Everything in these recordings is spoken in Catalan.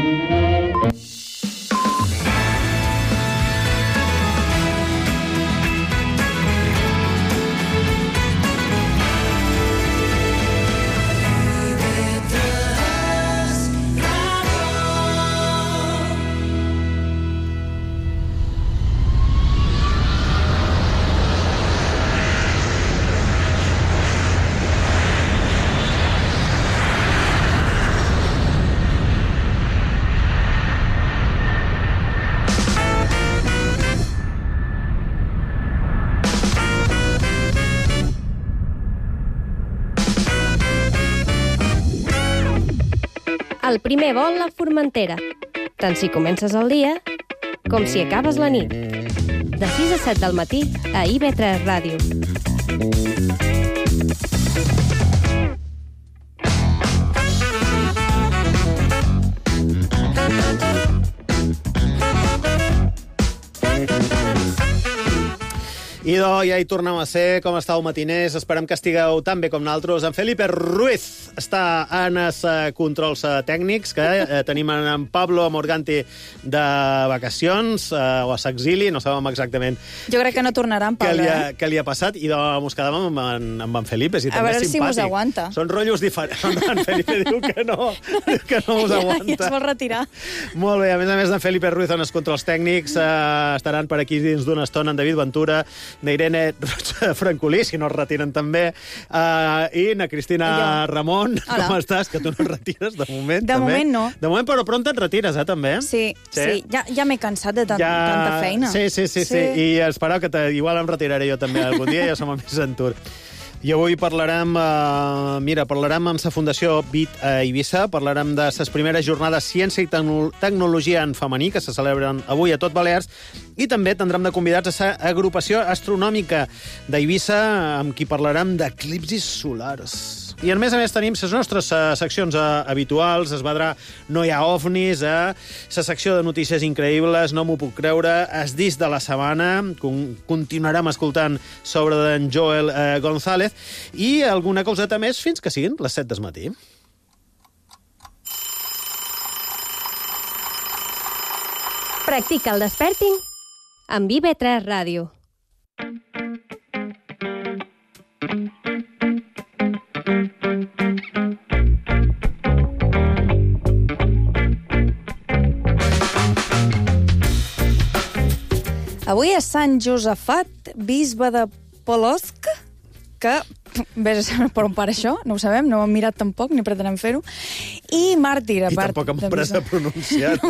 El primer vol a Formentera. Tant si comences el dia com si acabes la nit. De 6 a 7 del matí a IB3 Ràdio. Idò, ja hi tornem a ser. Com estàu, matiners? Esperem que estigueu tan bé com nosaltres. En Felipe Ruiz està en els controls tècnics, que tenim en Pablo Morganti de vacacions, o a s'exili, no sabem exactament... Jo crec que no tornarà en Pablo, què li ha passat, i mos quedàvem amb en Felipe, si també és simpàtic. A veure si mos aguanta. Són rotllos diferents. En Felipe diu que no mos aguanta. I es vol retirar. Molt bé, a més en Felipe Ruiz en els controls tècnics estaran per aquí dins d'una estona en David Ventura, n'Irene Francolí, si no es retiren també, i na Cristina Ramon. Hola. Com estàs? Que tu no et retires, de moment. De també. moment no. De moment, però pront et retires, també? Sí. Ja m'he cansat de tanta feina. Sí. I espereu que igual em retiraré jo també algun dia, ja som a més en tour. I avui parlarem amb la Fundació BIT a Eivissa, parlarem de les primeres jornades Ciència i Tecnologia en femení, que se celebren avui a tot Balears, i també tindrem de convidats a l'agrupació astronòmica d'Eivissa, amb qui parlarem d'eclipsis solars. I a més tenim les nostres seccions habituals, es vedrà No hi ha ovnis, la secció de notícies increïbles, No m'ho puc creure, el disc de la setmana, continuarem escoltant sobre d'en Joel González, i alguna coseta més fins que siguin les 7 del matí. Practica el Desperting amb IB3 Ràdio. Avui és Sant Josafat, bisbe de Polotsk, que vés a saber per on para això, no ho sabem, no ho hem mirat tampoc, ni pretenem fer-ho, i màrtir, a part... I tampoc hem pres a pronunciar-ho.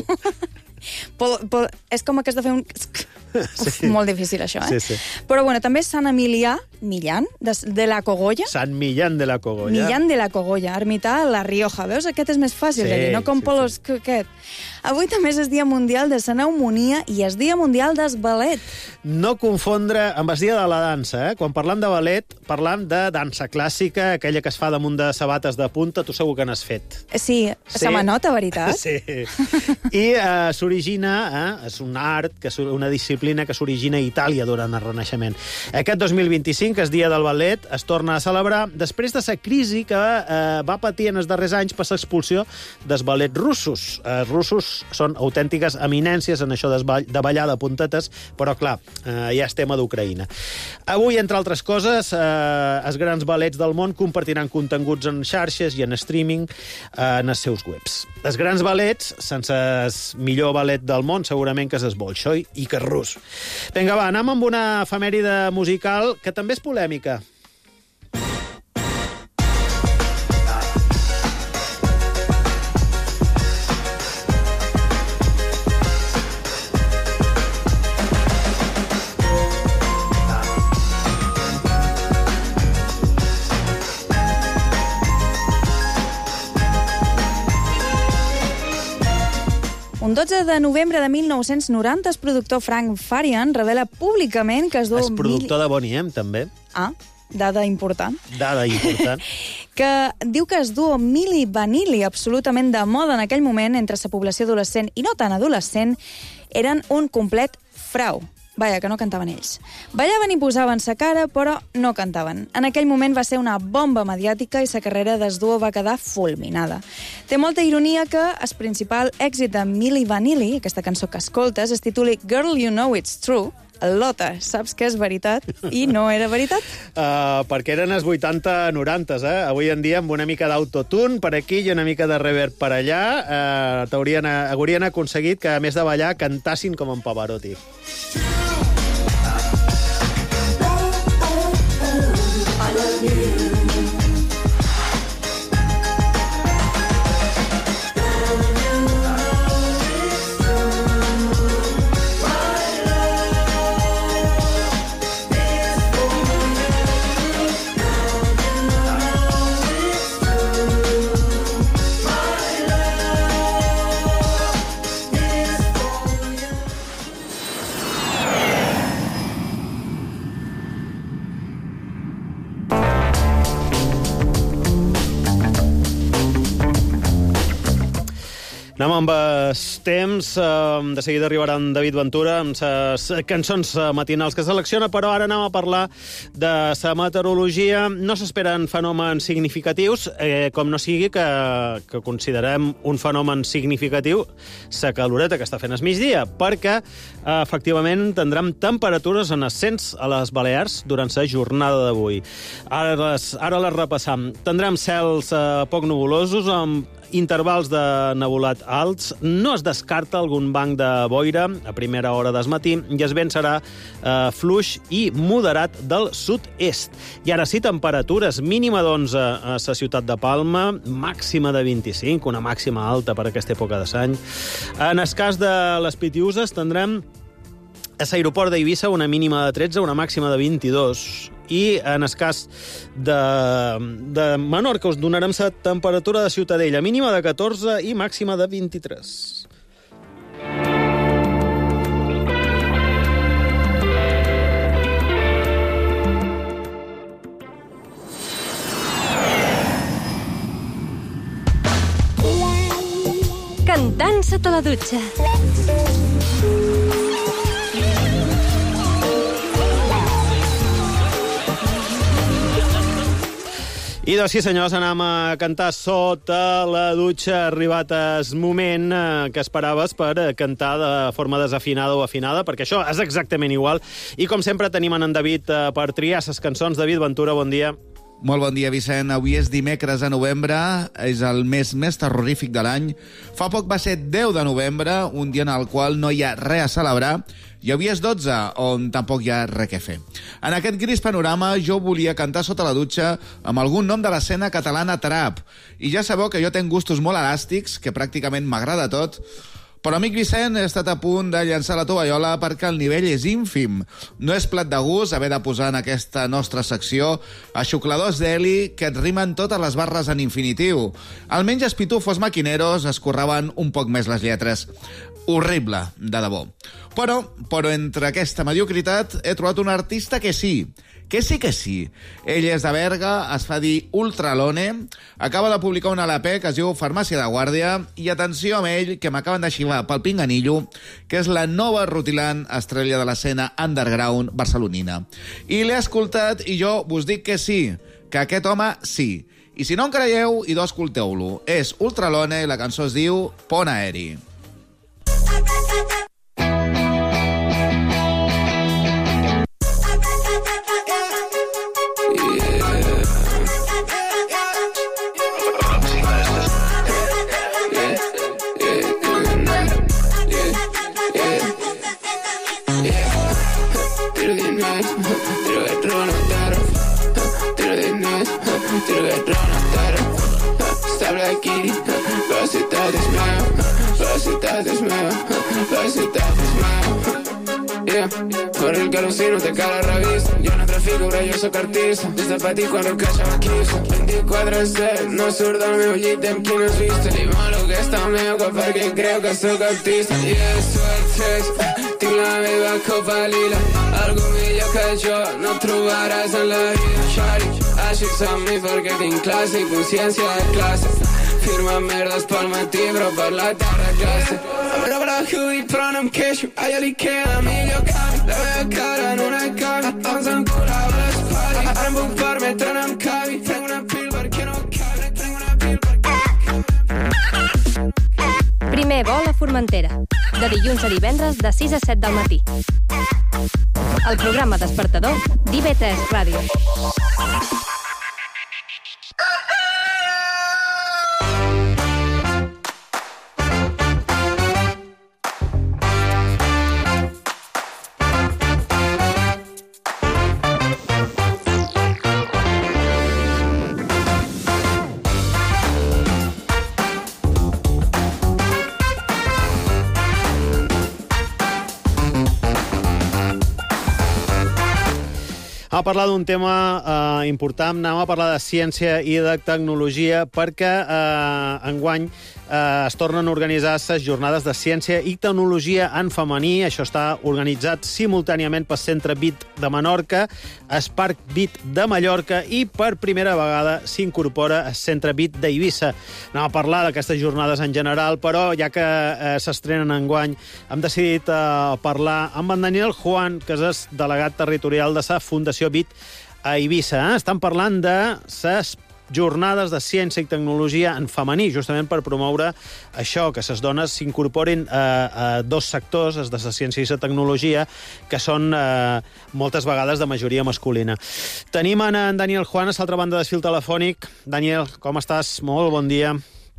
És com que has de fer un... Sí. Molt difícil, això, Sí. Però, bueno, també és Sant Emilià, Millán, de la Cogolla. Sant Millán de la Cogolla. Millán de la Cogolla, ermità a La Rioja. Veus? Aquest és més fàcil de dir, no com Polotsk, aquest. Avui també és el Dia Mundial de la Pneumònia i el Dia Mundial del Ballet. No confondre amb el Dia de la Dansa, Quan parlam de ballet, parlam de dansa clàssica, aquella que es fa damunt de sabates de punta, tu segur que n'has fet. Sí, se m'anota, veritat? Sí. I s'origina, és un art, una disciplina que s'origina a Itàlia durant el Renaixement. Aquest 2025, el Dia del Ballet, es torna a celebrar després de la crisi que va patir en els darrers anys per l'expulsió dels ballets russos. Els russos són autèntiques eminències en això de ballar de puntetes, però clar, ja és tema d'Ucraïna. Avui, entre altres coses, els grans ballets del món compartiran continguts en xarxes i en streaming en els seus webs. Els grans ballets, sense el millor ballet del món, segurament que és el Bolxoi i que és rus. Vinga, va, anem amb una efemèride musical que també és polèmica. Un 12 de novembre de 1990, el productor Frank Farian revela públicament que es du... És productor de Bonnie M, també. Ah, dada important. Dada important. Que diu que es du Milli Vanilli, absolutament de moda en aquell moment entre la població adolescent i no tan adolescent, eren un complet frau. Vaja, que no cantaven ells. Ballaven i posaven sa cara, però no cantaven. En aquell moment va ser una bomba mediàtica i sa carrera des duo va quedar fulminada. Té molta ironia que el principal èxit de Milli Vanilli, aquesta cançó que escoltes, es tituli Girl, You Know It's True. Lota, saps que és veritat? I no era veritat? Perquè eren els 80-90s, Avui en dia, amb una mica d'autotune per aquí i una mica de reverb per allà, haurien aconseguit que, a més de ballar, cantassin com en Pavarotti. Anem amb els temps. De seguida arribarà en David Ventura amb les cançons matinals que selecciona, però ara anem a parlar de la meteorologia. No s'esperen fenòmens significatius, com no sigui que considerem un fenomen significatiu la caloreta que està fent el migdia, perquè efectivament tindrem temperatures en ascens a les Balears durant la jornada d'avui. Ara les repassam. Tindrem cels poc nuvolosos amb intervals de nebulat alts. No es descarta algun banc de boira a primera hora del matí i el vent serà fluix i moderat del sud-est. I ara sí, temperatures mínima d'11 a la ciutat de Palma, màxima de 25, una màxima alta per aquesta època de l'any. En el cas de les Pitiüses tindrem a l'aeroport d'Eivissa una mínima de 13, una màxima de 22. I en el cas de Menorca us donarem la temperatura de Ciutadella, mínima de 14 i màxima de 23. Cantant sota la dutxa. I doncs sí, senyors, anem a cantar sota la dutxa. Ha arribat el moment que esperaves per cantar de forma desafinada o afinada, perquè això és exactament igual. I com sempre tenim en David per triar les cançons. David Ventura, bon dia. Molt bon dia, Vicent. Avui és dimecres de novembre, és el mes més terrorífic de l'any. Fa poc va ser 10 de novembre, un dia en el qual no hi ha res a celebrar, i avui és 12, on tampoc hi ha res a fer. En aquest gris panorama jo volia cantar sota la dutxa amb algun nom de l'escena catalana trap. I ja sabeu que jo tenc gustos molt elàstics, que pràcticament m'agrada tot, però, amic Vicent, he estat a punt de llançar la tovallola perquè el nivell és ínfim. No és plat de gust haver de posar en aquesta nostra secció aixucladors d'heli que et rimen totes les barres en infinitiu. Almenys els pitufos maquineros escorraven un poc més les lletres. Horrible, de debò. Però entre aquesta mediocritat he trobat un artista que sí. Ell és de Berga, es fa dir Ultralone, acaba de publicar un LP que es diu Farmàcia de Guàrdia, i atenció amb ell, que m'acaben de xivar pel pinganillo, que és la nova rutilant estrella de l'escena underground barcelonina. I l'he escoltat i jo vos dic que sí, que aquest home sí. I si no en creieu, idò escolteu-lo. És Ultralone i la cançó es diu Pont Aeri. Por el calocino te cae la revista. Jo no trafico, però jo soc artista. Des de petit quan encaixava quista 24/7, no surt del meu llit amb qui no has vist. Li molo que està al meu cop perquè creu que soc artista. I és suertes, tinc la meva copa lila. Algo millor que jo no trobaràs en la vida. Shari, així som mi perquè tinc classe i consciència de classe. firma merdes pel matí, però per la tarda gasta. Rebrà lluit, però no em queixo, a ella li queda millor canvi. La meva cara en una cavi, doncs em curava l'espatlla. Ara em puc permetre anar amb cavi, prenc una pil perquè no cabi, prenc una pil perquè no cabi. Primer vol a Formentera, de dilluns a divendres de 6 a 7 del matí. El programa despertador d'IV3 Ràdio. A parlar d'un tema important, anem a parlar de ciència i de tecnologia perquè enguany es tornen a organitzar les jornades de ciència i tecnologia en femení. Això està organitzat simultàniament pel Centre BIT de Menorca, Spark BIT de Mallorca i per primera vegada s'incorpora el Centre BIT d'Eivissa. Anem a parlar d'aquestes jornades en general, però ja que s'estrenen enguany, hem decidit parlar amb en Daniel Juan, que és el delegat territorial de la Fundació BIT a Eivissa. Estan parlant de les jornades de ciència i tecnologia en femení, justament per promoure això, que les dones s'incorporin a dos sectors, els de la ciència i la tecnologia, que són moltes vegades de majoria masculina. Tenim en Daniel Juan a l'altra banda del fil telefònic. Daniel, com estàs? Molt bon dia.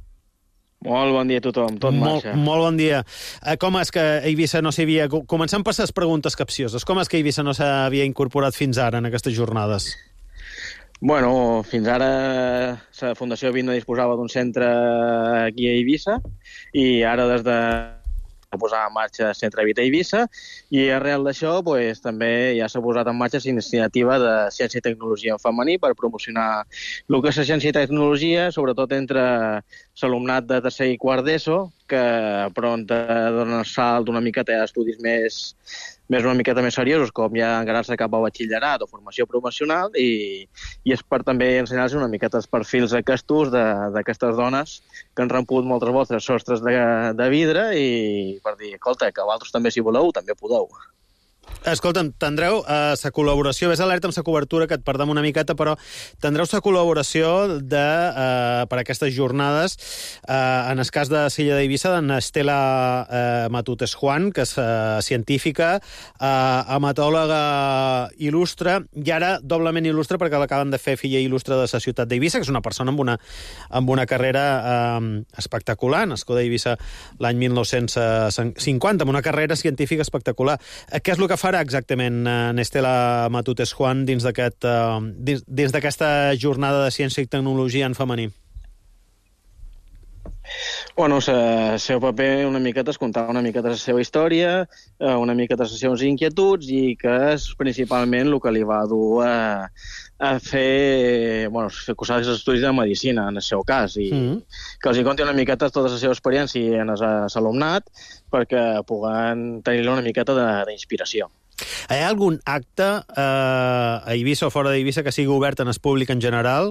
Molt bon dia a tothom, tot marxa. Molt bon dia. Com és que Eivissa no s'havia... Comencem per les preguntes capcioses. Com és que Eivissa no s'havia incorporat fins ara en aquestes jornades? Bueno, fins ara la Fundació BIT no disposava d'un centre aquí a Eivissa i ara des de posar en marxa el Centre BIT a Eivissa i arrel d'això pues, també ja s'ha posat en marxa la iniciativa de ciència i tecnologia en femení per promocionar el que és la ciència i tecnologia, sobretot entre l'alumnat de tercer i quart d'ESO, que pront dona el salt una miqueta a estudis més una miqueta més seriosos, com ja encarar-se cap a batxillerat o formació professional, i és per també ensenyar-los una miqueta els perfils aquests d'aquestes dones que han romput moltes voltes sostres de vidre i per dir, escolta, que vosaltres també si voleu, també podeu. Escolta'm, tindreu la col·laboració, ves alerta amb la cobertura, que et perdem una miqueta, però tindreu la col·laboració per aquestes jornades, en el cas de Silla d'Eivissa, d'en Estela Matutes Juan, que és científica, hematòloga il·lustre, i ara doblement il·lustre perquè l'acaben de fer filla il·lustre de la ciutat d'Eivissa, que és una persona amb una carrera espectacular, nascuda a Eivissa l'any 1950, amb una carrera científica espectacular. Què és el que farà exactament Estela Matutes Juan dins d'aquesta jornada de ciència i tecnologia en femení? Bueno, el seu paper una miqueta és contar una miqueta la seva història, una miqueta les seves inquietuds i que és principalment el que li va dur a fer cursar els estudis de medicina, en el seu cas, i que els hi conti una miqueta tota la seva experiència en l'alumnat perquè puguen tenir una miqueta d'inspiració. Hi ha algun acte a Eivissa o fora d'Eivissa que sigui obert en el públic en general?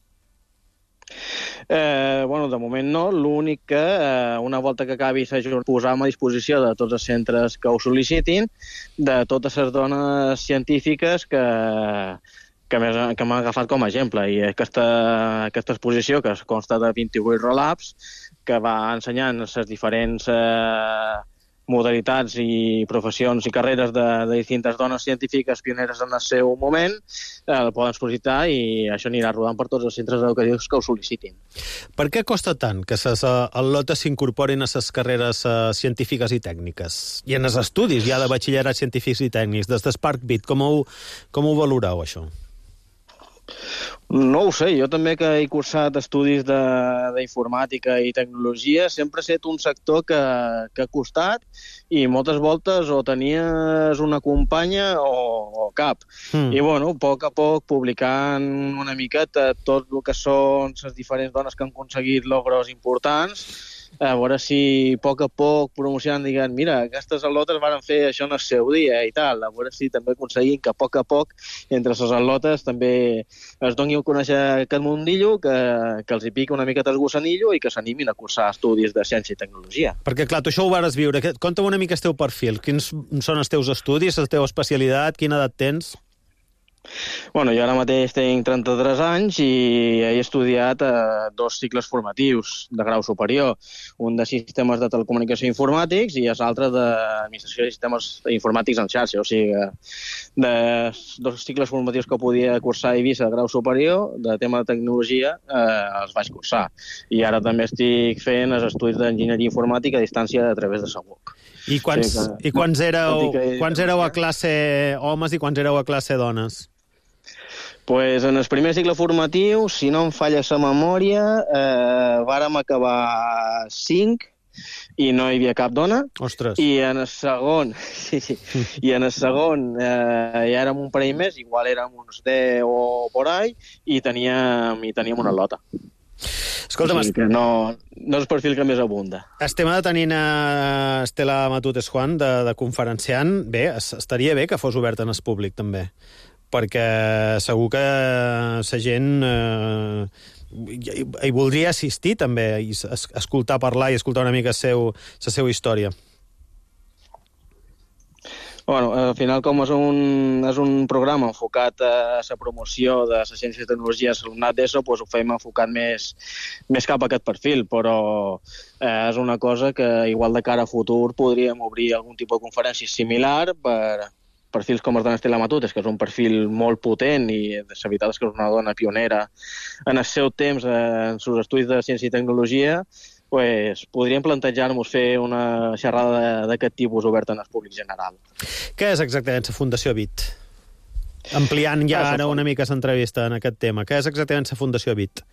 De moment no. L'únic que una volta que acabi la jornada posam a disposició de tots els centres que ho sol·licitin, de totes les dones científiques que m'han agafat com a exemple. I aquesta exposició, que consta de 28 roll-ups, que va ensenyant les diferents modalitats i professions i carreres de distintes dones científiques pioneres en el seu moment, el poden sol·licitar i això anirà rodant per tots els centres educatius que ho sol·licitin. Per què costa tant que les al·lotes s'incorporin a les carreres científiques i tècniques? I en els estudis ja de batxillerat científics i tècnics, des de Spark BIT, com ho valoreu, això? No ho sé, jo també que he cursat estudis d'informàtica i tecnologia, sempre ha estat un sector que ha costat i moltes voltes o tenies una companya o cap. I, a poc a poc, publicant una miqueta tot el que són les diferents dones que han aconseguit logros importants, a veure si a poc promocionant, diguem, mira, aquestes al·lotes van fer això en el seu dia i tal, a veure si també aconseguim que a poc, entre les al·lotes també es doni a conèixer aquest mundillo, que els hi piqui una miqueta el gusanillo i que s'animin a cursar estudis de ciència i tecnologia. Perquè, clar, tu això ho vares viure. Conta'm una mica el teu perfil. Quins són els teus estudis, la teva especialitat, quina edat tens? Bueno, jo ara mateix tinc 33 anys i he estudiat 2 cicles formatius de grau superior, un de sistemes de telecomunicació informàtics i l'altre d'administració de sistemes informàtics en xarxa, o sigui, de 2 cicles formatius que podia cursar a Eivissa de grau superior, de tema de tecnologia, els vaig cursar. I ara també estic fent els estudis d'enginyeria informàtica a distància a través de Sabuc. I quants éreu a classe homes i quants éreu a classe dones? Pues en el primer cicle formatiu, si no em falla la memòria, vàrem acabar 5 i no hi havia cap dona. Ostres. I en el segon, ja érem un parell més, igual érem uns 10 o por ahí, i teníem una lota. Escolta'm, o sigui que no és el perfil que més abunda. Estem tenint a Estela Matutes Juan de conferenciant. Bé, estaria bé que fos obert en el públic, també, perquè segur que la gent hi voldria assistir també, i escoltar parlar i escoltar una mica la seva història. Bueno, al final, com és un programa enfocat a la promoció de la ciència i tecnologia a l'alumnat d'ESO, doncs ho fem enfocat més cap a aquest perfil, però és una cosa que, igual de cara a futur, podríem obrir algun tipus de conferència similar per perfils com els d'en Estela Matutes, que és un perfil molt potent i la veritat és que és una dona pionera en el seu temps en els estudis de ciència i tecnologia, pues, podríem plantejar-nos fer una xerrada d'aquest tipus oberta en el públic general. Què és exactament la Fundació BIT? Ampliant ja ara una mica l'entrevista en aquest tema. Què és exactament la Fundació BIT?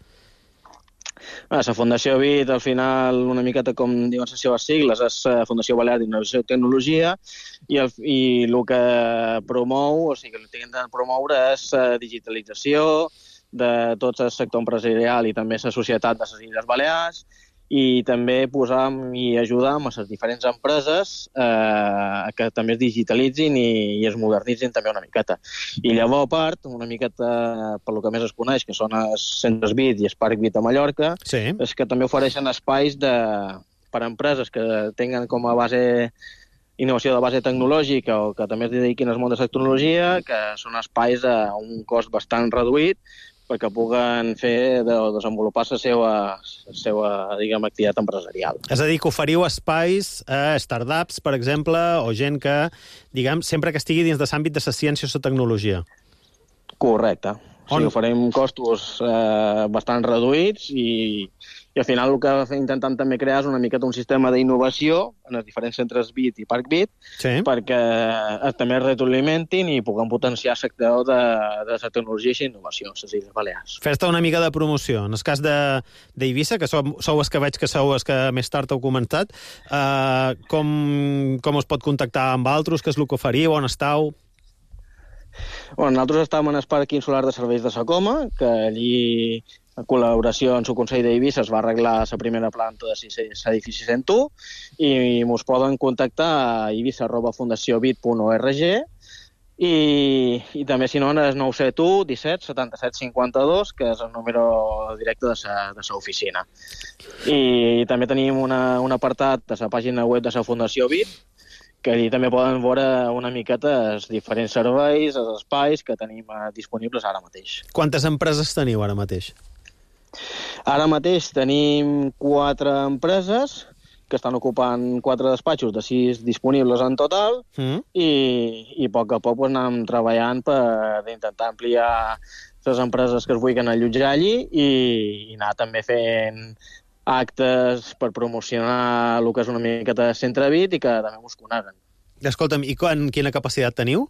La Fundació BIT, al final, una miqueta com diuen les seves sigles, és la Fundació Balear d'Innovació i Tecnologia, i el que promou, o sigui, el que intenten promoure és la digitalització de tot el sector empresarial i també la societat de les Illes Balears, i també posar i ajudar a les diferents empreses que també es digitalitzin i es modernitzin també una miqueta. I llavors, a part, una miqueta per lo que més es coneix, que són els centres BIT i el Parc BIT a Mallorca, sí, és que també ofereixen espais per a empreses que tinguin com a base innovació de base tecnològica o que també es dediquin al món de la tecnologia, que són espais a un cost bastant reduït perquè puguen desenvolupar la seva diguem, activitat empresarial. És a dir, que oferiu espais a startups, per exemple, o gent que, diguem, sempre que estigui dins de l'àmbit de la ciència o la tecnologia. Correcte. O sigui, oferim costos bastant reduïts i al final el que intentem també crear és una miqueta un sistema d'innovació en els diferents centres BIT i Parc BIT, sí, perquè també es retroalimentin i puguem potenciar el sector de la tecnologia i la innovació a les Illes Balears. Fes-te una mica de promoció. En el cas d'Eivissa, que sou els que veig que sou els que més tard heu comentat, com es pot contactar amb altres? Què és el que oferiu? On estàu? Bueno, nosaltres estàvem en el Parc Insular de Serveis de Sacoma, que allí, en col·laboració amb el Consell d'Eivissa, es va arreglar la primera planta de l'edifici 101 i ens poden contactar a eivissa@fundaciobit.org i també, si no, és 971 17 77 52, que és el número directe de la oficina. I també tenim un apartat de la pàgina web de la Fundació BIT, que allí també poden veure una miqueta els diferents serveis, els espais que tenim disponibles ara mateix. Quantes empreses teniu ara mateix? Ara mateix tenim 4 empreses que estan ocupant 4 despatxos de 6 disponibles en total i a poc anem treballant per intentar ampliar les empreses que es vulguin allotjar allí i anar també fent actes per promocionar el que és una miqueta de centre BIT i que també ens coneguen. Escolta'm, i quina capacitat teniu?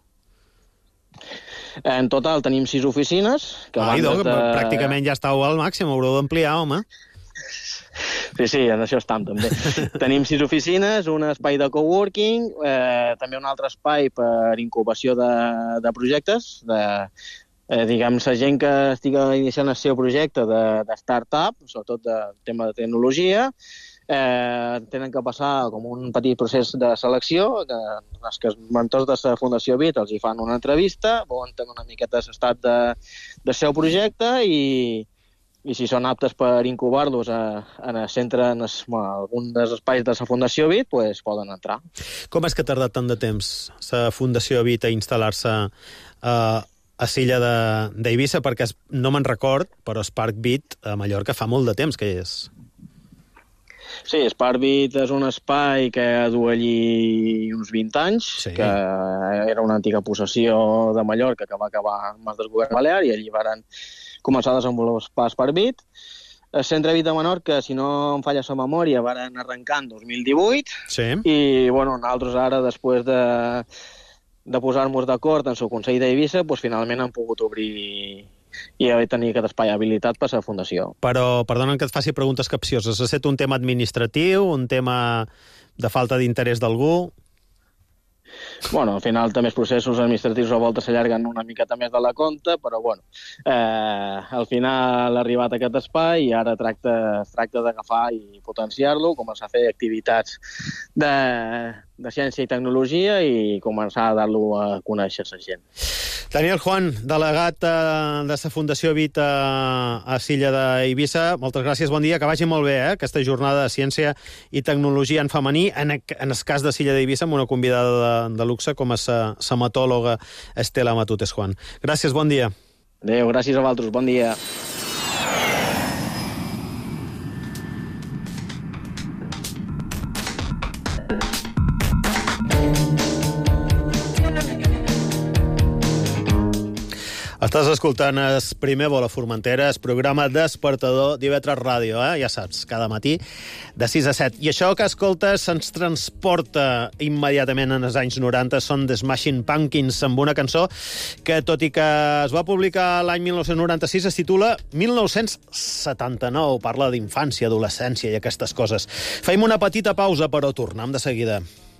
En total tenim 6 oficines. Pràcticament ja estàu al màxim, haureu d'ampliar, home. Sí, en això estem també. Tenim 6 oficines, un espai de coworking, també un altre espai per incubació de projectes, diguem, la gent que estigui iniciant el seu projecte de start-up, sobretot de tema de tecnologia, tenen que passar com un petit procés de selecció, els que els mentors de la Fundació BIT els hi fan una entrevista, volen tenir una miqueta l'estat del seu projecte i si són aptes per incubar-los en el centre, en algun dels espais de la Fundació BIT, pues, poden entrar. Com és que ha tardat tant de temps la Fundació BIT a instal·lar-se a l'illa d'Eivissa? Perquè no me'n record, però el Parc BIT a Mallorca fa molt de temps que hi és. Sí, el Parc BIT és un espai que du allí uns 20 anys, que era una antiga possessió de Mallorca que va acabar en mans del govern balear i allí van començar a desenvolupar el Parc BIT. El Centre BIT de Menorca, si no em falla la memòria, van arrencar en 2018 i nosaltres ara, després de posar-nos d'acord en el Consell d'Eivissa, finalment han pogut obrir i tenir aquest espai habilitat per a la Fundació. Però, perdona que et faci preguntes capcioses, ha estat un tema administratiu, un tema de falta d'interès d'algú? Bueno, al final també els processos administratius a voltes s'allarguen una miqueta més de la compta, però al final ha arribat aquest espai i ara es tracta d'agafar i potenciar-lo, començar a fer activitats de ciència i tecnologia i començar a dar-lo a conèixer la gent. Daniel Juan, delegat de la Fundació BIT a l'illa d'Eivissa, moltes gràcies, bon dia, que vagi molt bé, aquesta jornada de ciència i tecnologia en femení, en el cas de l'illa d'Eivissa, amb una convidada de luxe com a la matòloga Estela Matutes. Juan. Gràcies, bon dia. Adéu, gràcies a vosaltres, bon dia. Estàs escoltant el primer vol a Formentera, el programa despertador d'IV3 Ràdio, ja saps, cada matí de 6 a 7. I això que escoltes se'ns transporta immediatament en els anys 90, són The Smashing Pumpkins, amb una cançó que, tot i que es va publicar l'any 1996, es titula 1979, parla d'infància, adolescència i aquestes coses. Fem una petita pausa, però tornem de seguida.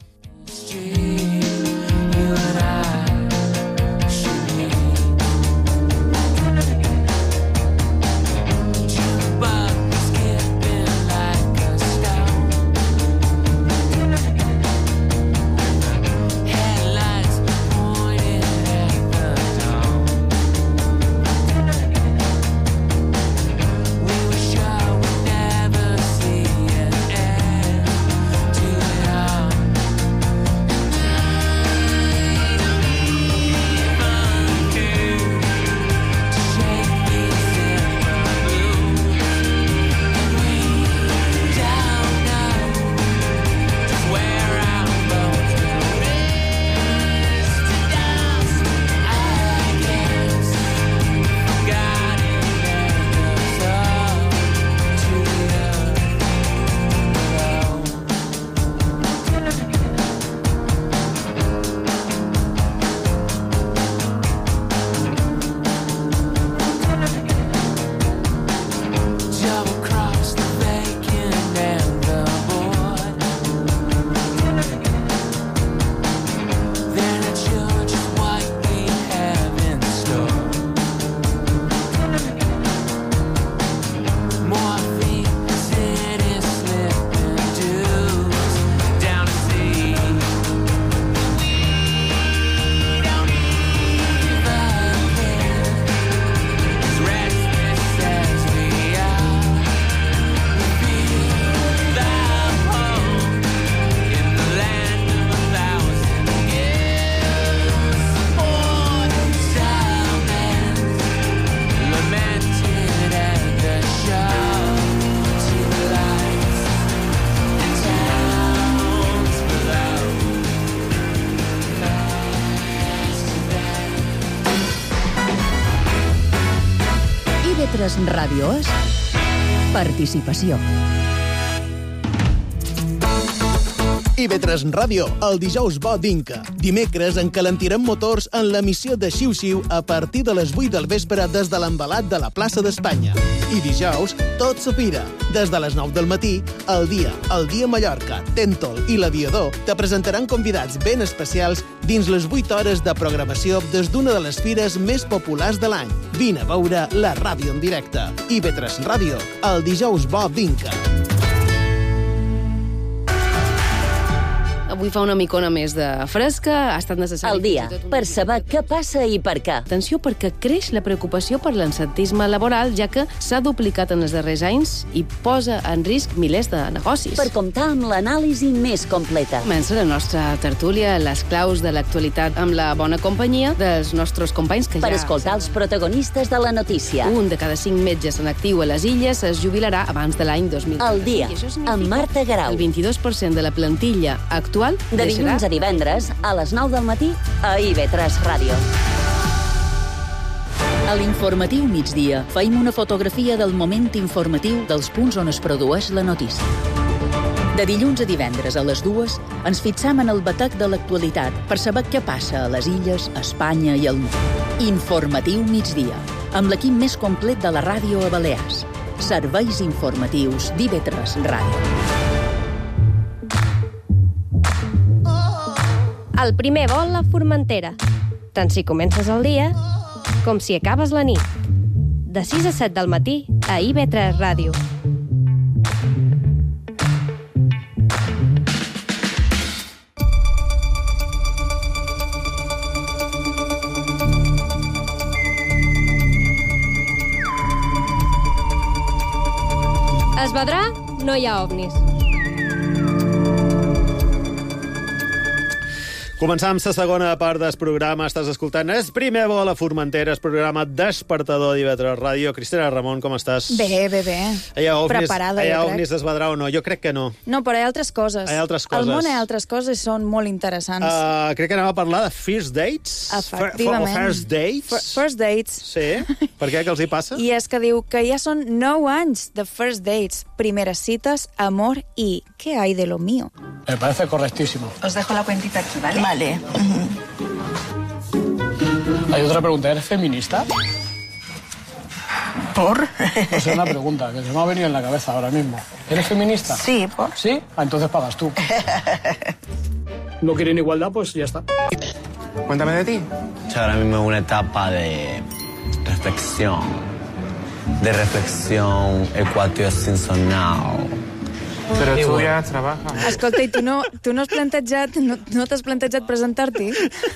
IB3 Ràdio és participació. IB3 Ràdio, el dijous bo d'Inca. Dimecres encalentirem motors en l'emissió de Xiu-Xiu a partir de les 8 del vespre des de l'embalat de la plaça d'Espanya. I dijous, tot s'opira. Des de les 9 del matí, el dia Mallorca, Tèntol i l'Aviador te presentaran convidats ben especials dins les 8 hores de programació des d'una de les fires més populars de l'any. Vine a veure la ràdio en directe. IB3 Ràdio, el dijous bo d'Inca. avui fa una micona més de fresca, ha estat necessari... Al dia, per saber què passa i per què. Atenció, perquè creix la preocupació per l'absentisme laboral, ja que s'ha duplicat en els darrers anys i posa en risc milers de negocis. Per comptar amb l'anàlisi més completa. Comença la nostra tertúlia, les claus de l'actualitat amb la bona companyia dels nostres companys que per escoltar els protagonistes de la notícia. Un de cada 5 metges en actiu a les Illes es jubilarà abans de l'any 2020. Al dia, amb Marta Garau. El 22% de la plantilla actual de dilluns a divendres, a les 9 del matí, a IB3 Ràdio. A l'informatiu migdia feim una fotografia del moment informatiu dels punts on es produeix la notícia. De dilluns a divendres a les 2 ens fixam en el batec de l'actualitat per saber què passa a les Illes, a Espanya i al món. Informatiu migdia, amb l'equip més complet de la ràdio a Balears. Serveis informatius d'IB3 Ràdio. El primer vol a Formentera. Tant si comences el dia com si acabes la nit. De 6 a 7 del matí a IB3 Ràdio. Es vedrà, no hi ha ovnis. Començam la segona part del programa. Estàs escoltant El primer vol a Formentera, el programa despertador d'IB3 Ràdio. Cristina Ramon, com estàs? Bé. Hi ha ovnis, Preparada, hi ha jo ovnis crec. es vedrà o no? Jo crec que no. No, però hi ha altres coses. Hi ha altres coses. Al món hi ha altres coses i són molt interessants. Crec que anem a parlar de first dates. Efectivament. O first dates. First dates. Sí? Per què? Què els hi passa? I és que diu que ja són 9 anys de first dates, primeres cites, amor y ¿qué hay de lo mío? Me parece correctísimo. Os dejo la cuentita aquí, ¿vale? Vale. Hay otra pregunta, ¿eres feminista? ¿Por? No sé, una pregunta que se me ha venido en la cabeza ahora mismo. ¿Eres feminista? Sí, ¿por? ¿Sí? Entonces pagas tú. No quieren igualdad, pues ya está. Cuéntame de ti. Ahora mismo es una etapa de reflexión equatio-sinsonal. Però tu ja trabajas. Escolta, i tu no has plantejat, no t'has plantejat presentar-t'hi?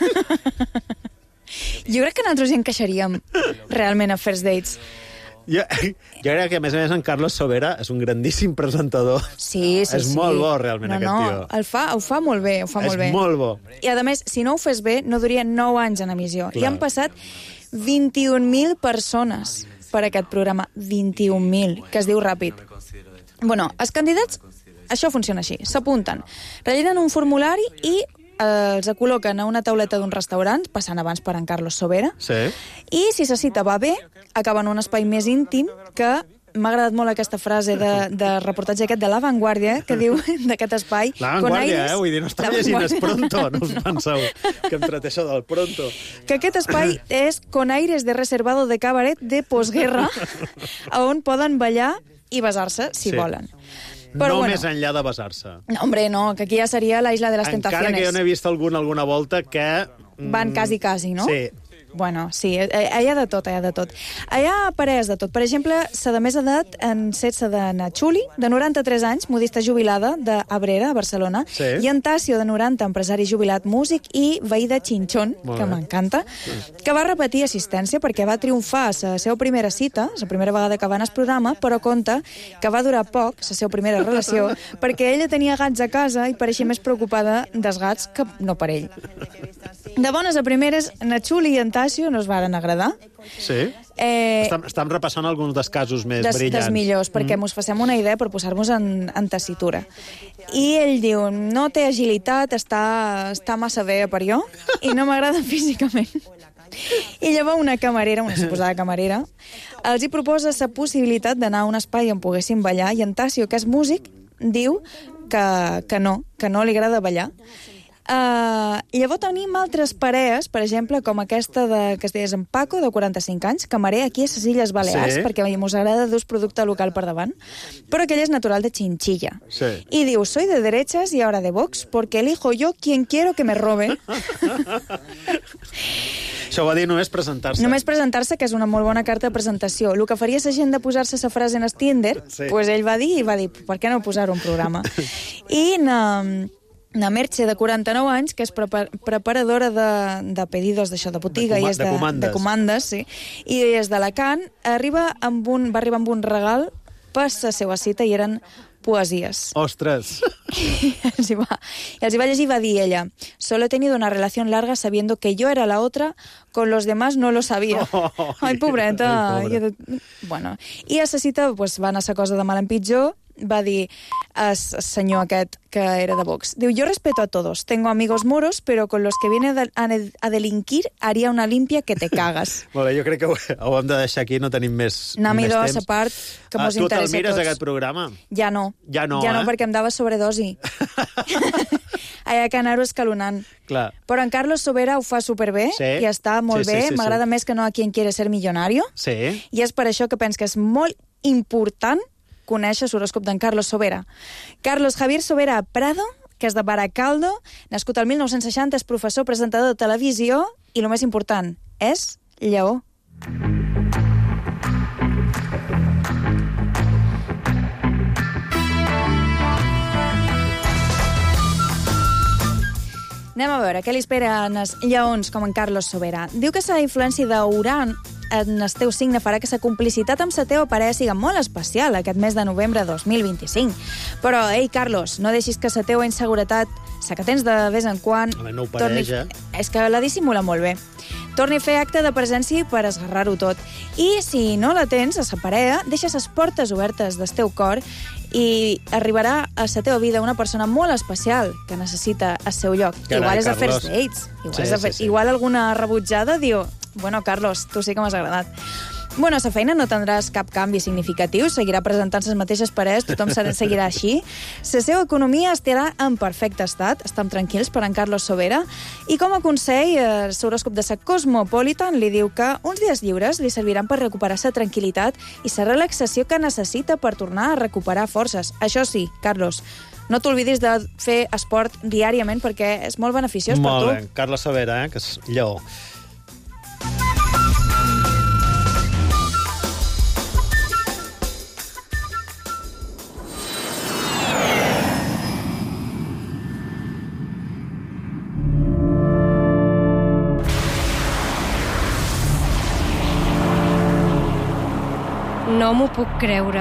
Jo crec que nosaltres hi encaixaríem realment a First Dates. Jo crec que, a més, en Carlos Sobera és un grandíssim presentador. Sí. És molt bo, realment, aquest tio. Ho fa molt bé, És molt bo. I, a més, si no ho fes bé, no duria 9 anys en emissió. Clar. I han passat 21.000 persones per aquest programa. 21.000, que es diu ràpid. Bueno, els candidats, això funciona així. S'apunten, rellenen un formulari i els col·loquen a una tauleta d'un restaurant, passant abans per en Carlos Sobera, sí. I si la cita va bé, acaben en un espai més íntim que m'ha agradat molt aquesta frase de reportatge aquest de La Vanguardia, que diu d'aquest espai... La Vanguardia, vull dir, no està llegint es pronto, no us penseu que em trate això del pronto. Que aquest espai és con aires de reservado de cabaret de posguerra, on poden ballar i besar-se, si volen. Però, no més enllà de besar-se. No, hombre, no, que aquí ja seria la isla de les tentaciones. Encara que jo n'he vist alguna volta que... Van quasi, no? Sí. Bueno, sí, hi ha de tot, hi ha de tot. Hi ha parelles de tot. Per exemple, la de més edat en setze de Nachuli, de 93 anys, modista jubilada d'Abrera, a Barcelona, sí. I en Tasio, de 90, empresari jubilat, músic i veí de Chinchón, que m'encanta, que va repetir assistència perquè va triomfar a la seva primera cita, la primera vegada que va anar al programa, però conta que va durar poc, la seva primera relació, perquè ella tenia gats a casa i pareixia més preocupada dels gats que no per ell. De bones a primeres, Nachuli i en Tasio no es varen agradar. Sí? Estem repassant alguns dels casos més brillants. Dels millors, perquè mos facem una idea per posar-nos en tessitura. I ell diu, no té agilitat, està massa bé per jo, i no m'agrada físicament. I llavors una camarera, una suposada camarera, els hi proposa la possibilitat d'anar a un espai on poguessin ballar, i en Tasio, que és músic, diu que no li agrada ballar. I llavors tenim altres parelles, per exemple, com aquesta que es deies en Paco, de 45 anys, camarer aquí a les Illes Balears, perquè mos agrada dus producte local per davant, però aquell és natural de Chinchilla. Sí. I diu, soy de derechas y ahora de Vox, porque elijo yo quien quiero que me robe. Això va dir només presentar-se. Només presentar-se, que és una molt bona carta de presentació. El que faria la gent de posar-se la frase en el Tinder, pues ell va dir, per què no posar un programa? I una Merche de 49 anys, que és preparadora de pedidos d'això, de botiga, de comandes. De comandes, sí. I des d'Alacant va arribar amb un regal per la seva cita i eren poesies. Ostres! I els hi va llegir i va dir ella: «Solo he tenido una relación larga sabiendo que yo era la otra, con los demás no lo sabía». Ai, pobreta. Bueno, i a la cita va anar la cosa de mal en pitjor. Va dir el senyor aquest, que era de Vox. Diu, yo respeto a todos, tengo amigos moros, pero con los que viene a delinquir haría una limpia que te cagas. Molt bé, jo crec que ho hem de deixar aquí, no tenim més temps. Anem-hi dos, a part, que mos interessa a tots. Tu te'l mires, aquest programa? Ja no. Ja no, perquè em dava sobredosi. Hi ha que anar-ho escalonant. Clar. Però en Carlos Sobera ho fa superbé i està molt bé. M'agrada més que no a Quien quiere ser millonario. Sí. I és per això que penso que és molt important conèixer l'horòscop d'en Carlos Sobera. Carlos Javier Sobera Prado, que és de Baracaldo, nascut al 1960, és professor, presentador de televisió i, el més important, és lleó. Anem a veure què li espera als lleons com en Carlos Sobera. Diu que la influència d'Uran en el teu signe farà que la complicitat amb la teva parella sigui molt especial aquest mes de novembre de 2025. Però, ei, Carlos, no deixis que la teva inseguretat, la que tens de vez en quan... No ho pareix, És que la dissimula molt bé. Torni a fer acte de presència per esgarrar-ho tot. I si no la tens, a la parella, deixa les portes obertes del teu cor i arribarà a la teva vida una persona molt especial que necessita el seu lloc. Carai, igual és a Carlos. first dates. Igual alguna rebutjada diu... Bueno, Carlos, tu sí que m'has agradat. Bueno, a la feina no tindràs cap canvi significatiu, seguirà presentant les mateixes parelles, tothom seguirà així. La seva economia estarà en perfecte estat, estem tranquils per en Carlos Sobera, i com a consell, el horòscop de la Cosmopolitan li diu que uns dies lliures li serviran per recuperar la tranquil·litat i la relaxació que necessita per tornar a recuperar forces. Això sí, Carlos, no t'oblidis de fer esport diàriament perquè és molt beneficiós per tu. Molt bé, Carlos Sobera, que és lleó. No m'ho puc creure.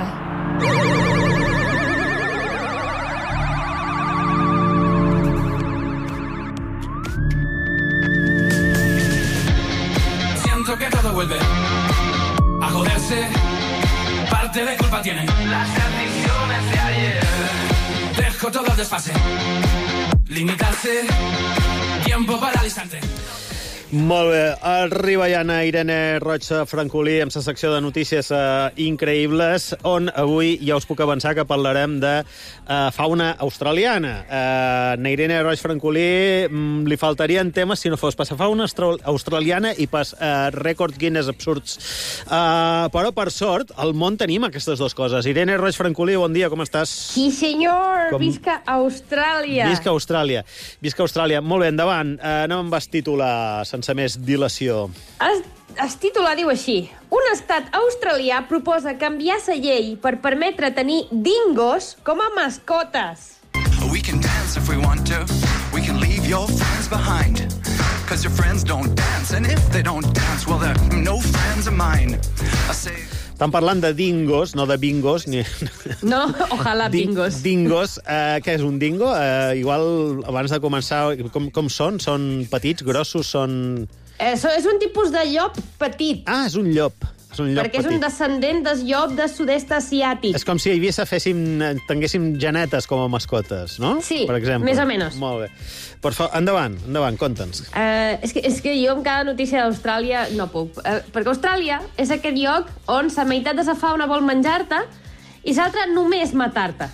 Siento que todo vuelve a joderse. Parte de culpa tienen las decisiones de ayer. Dejo todo al desfase. Limitarse. Tiempo para el instante. Molt bé, arriba ja Irene Roig Francolí amb la secció de notícies increïbles, on avui ja us puc avançar que parlarem de fauna australiana. Irene Roig Francolí li faltarien temes si no fos per la fauna australiana i per rècords Guinness absurds. Però, per sort, al món tenim aquestes dues coses. Irene Roig Francolí, bon dia, com estàs? Sí, senyor, visca Austràlia. Visca Austràlia. Visca Austràlia. Molt bé, endavant. Anem amb el titular sense més dilació. El titular diu així: un estat australià proposa canviar la llei per permetre tenir dingos com a mascotes. We can dance if we want to. We can leave your friends behind. Because your friends don't dance. And if they don't dance, well, they're no friends of mine. I say... Estan parlant de dingos, no de bingos. Ni... No, ojalà bingos. Dingos. Què és un dingo? Igual, abans de començar, com són? Són petits, grossos, són... És un tipus de llop petit. Ah, és un llop. Perquè és un descendent del llop de sud-est asiàtic. És com si a Eivissa tinguéssim genetes com a mascotes, no? Sí, per exemple. Més o menys. Molt bé. Per favor, endavant, conta'ns. És que jo amb cada notícia d'Austràlia no puc. Perquè Austràlia és aquest lloc on la meitat de la fauna vol menjar-te i l'altra només matar-te.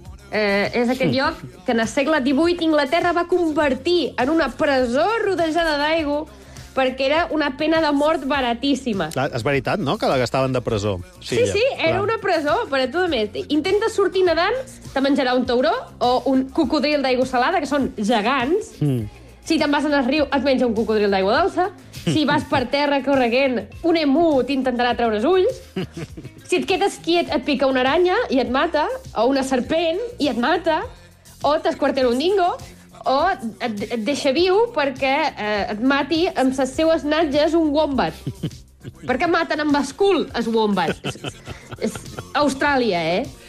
És aquest lloc que en el segle XVIII Inglaterra va convertir en una presó rodejada d'aigua perquè era una pena de mort baratíssima. Clar, és veritat, no?, que la gastaven de presó. Sí, era una presó, per a tu més. Intenta sortir nedant, te menjarà un tauró o un cocodril d'aigua salada, que són gegants. Si te'n vas al riu, et menja un cocodril d'aigua dolça. Si vas per terra correguent, un emu t'intentarà treure els ulls. Si et quedes quiet, et pica una aranya i et mata, o una serpent i et mata, o t'esquartera un dingo, o et deixa viu perquè et mati amb les seues natges un wombat. Per què maten amb escul els wombats? És Austràlia,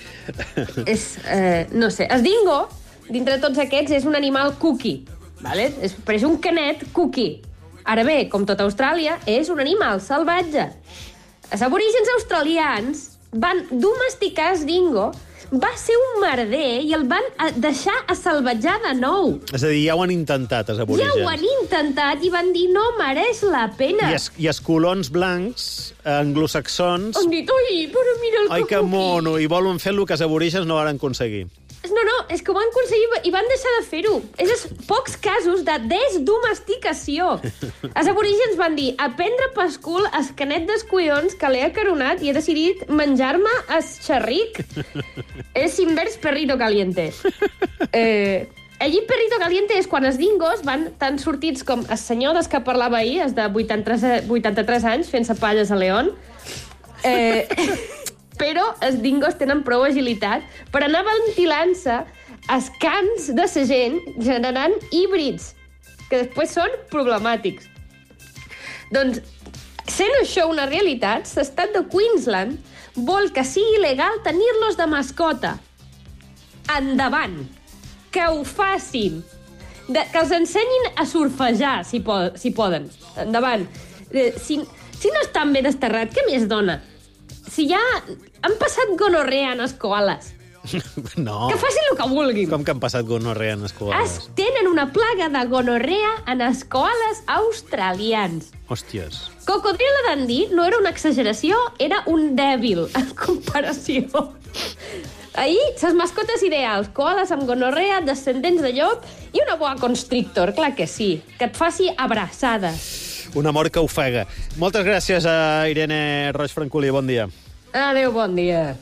no sé. El dingo, dintre de tots aquests, és un animal cookie. Vale? Però és un canet cookie. Ara bé, com tot Austràlia, és un animal salvatge. Els aborígens australians van domesticar el dingo, va ser un merder i el van deixar a salvatjar de nou. És a dir, ja ho han intentat, els aborígens. Ja ho han intentat i van dir no mereix la pena. I els colons blancs, anglosaxons... Han dit, oi, però mira el ai, que mono, i volen fer el que els aborígens no van aconseguir. No, és que ho van aconseguir i van deixar de fer-ho. És els pocs casos de desdomesticació. Els aborígens van dir, a prendre pel cul el canet dels collons que l'he acaronat i he decidit menjar-me el xerric. És invers perrito caliente. Allí perrito caliente és quan els dingos van tan sortits com el senyor des que parlava ahir, els de 83 anys, fent-se palles a León. Però els dingos tenen prou agilitat per anar ventilant-se els cants de la gent, generant híbrids, que després són problemàtics. Doncs, sent això una realitat, l'estat de Queensland vol que sigui legal tenir-los de mascota. Endavant! Que ho facin! Que els ensenyin a surfejar, si poden. Endavant! Si no estan ben desterrat, què més dona? Si ja han passat gonorrea en els koalas. No. Que facin el que vulguin. Com que han passat gonorrea en els koalas? Tenen una plaga de gonorrea en els koalas australians. Hòsties. Cocodrilo Dundee no era una exageració, era un dèbil en comparació. Ahir, les mascotes ideals, koalas amb gonorrea, descendents de llop i una boa constrictor, clar que sí, que et faci abraçada. Un amor que ofega. Moltes gràcies a Irene Roig Francolí. Bon dia. Adéu, bon dia.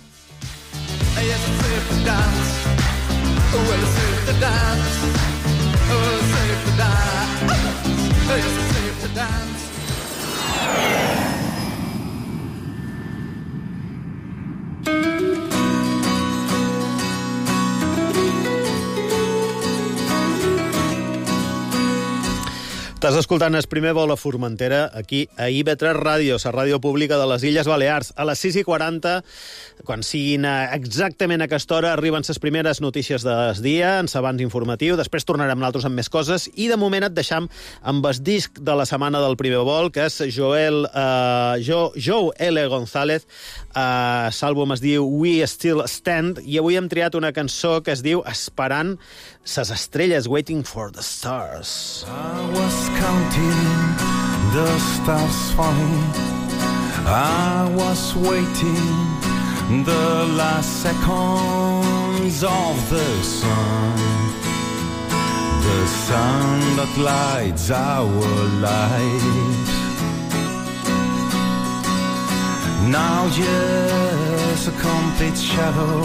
Estàs escoltant el primer vol a Formentera, aquí a IB3 Ràdio, la ràdio pública de les Illes Balears. A les 6:40, quan siguin exactament a aquesta hora, arriben les primeres notícies del dia, en l'abans informatiu, després tornarem nosaltres amb més coses, i de moment et deixam amb el disc de la setmana del primer vol, que és Joe L. González. L'àlbum es diu We Still Stand, i avui hem triat una cançó que es diu Esperant ses estrelles, Waiting for the Stars. I was counting the stars falling. I was waiting the last seconds of the sun that lights our lives. Now just a complete shadow,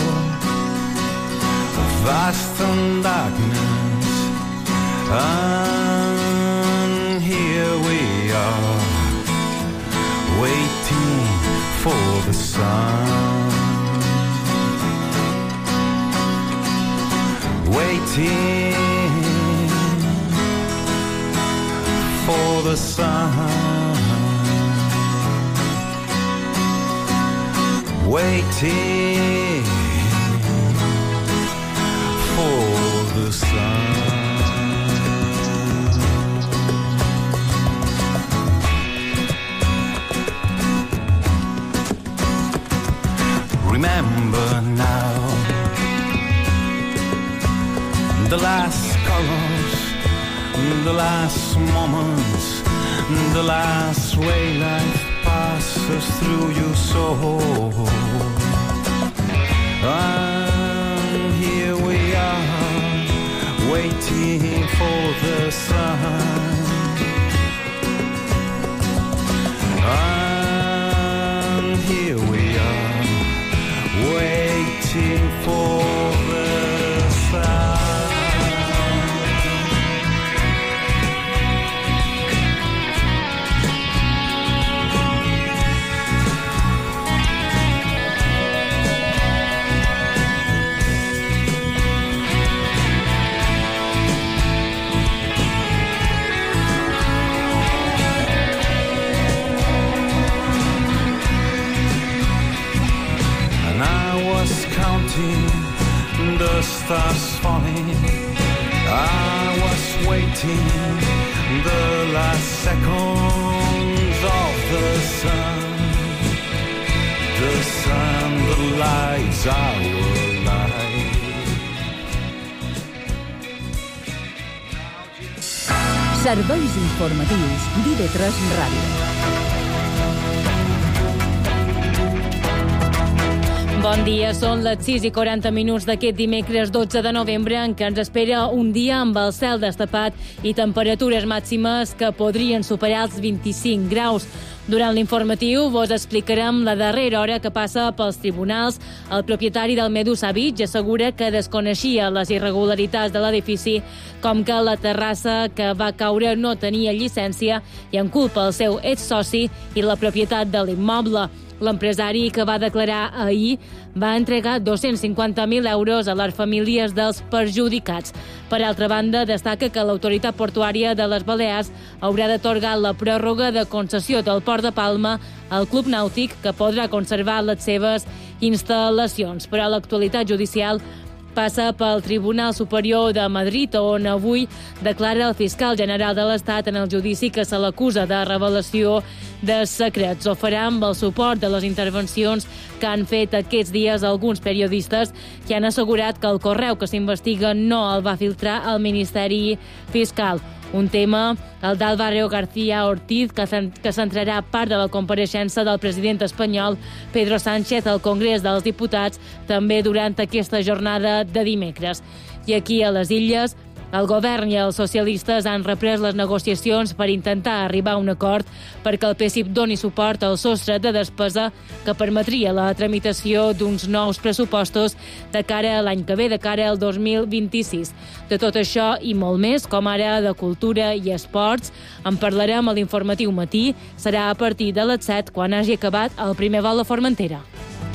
vast and darkness, and here we are, waiting for the sun, waiting for the sun, waiting for the sun. Remember now the last colors, the last moments, the last way life passes through your soul. And here we are, waiting for the sun. And here we are, waiting for the sun. starts falling. I was waiting the last seconds of the sun that lights our life. Serveis informatius d'IV3 Ràdio. Bon dia, són les 6:40 d'aquest dimecres 12 de novembre, en què ens espera un dia amb el cel destapat i temperatures màximes que podrien superar els 25 graus. Durant l'informatiu vos explicarem la darrera hora que passa pels tribunals. El propietari del Medusa Beach assegura que desconeixia les irregularitats de l'edifici, com que la terrassa que va caure no tenia llicència i en culpa el seu exsoci i la propietat de l'immoble. L'empresari, que va declarar ahir, va entregar 250.000 euros a les famílies dels perjudicats. Per altra banda, destaca que l'autoritat portuària de les Balears haurà d'atorgar la pròrroga de concessió del Port de Palma al Club Nàutic, que podrà conservar les seves instal·lacions. Però l'actualitat judicial passa pel Tribunal Superior de Madrid, on avui declara el fiscal general de l'Estat en el judici que se l'acusa de revelació de secrets. Ho farà amb el suport de les intervencions que han fet aquests dies alguns periodistes que han assegurat que el correu que s'investiga no el va filtrar el Ministeri Fiscal. Un tema, el d'Álvaro García Ortiz, que centrarà part de la compareixença del president espanyol Pedro Sánchez al Congrés dels Diputats també durant aquesta jornada de dimecres. I aquí a les Illes, el govern i els socialistes han reprès les negociacions per intentar arribar a un acord perquè el PSIP doni suport al sostre de despesa que permetria la tramitació d'uns nous pressupostos de cara a l'any que ve, de cara al 2026. De tot això i molt més, com ara de cultura i esports, en parlarem a l'informatiu matí. Serà a partir de les 7, quan hagi acabat el primer vol a Formentera.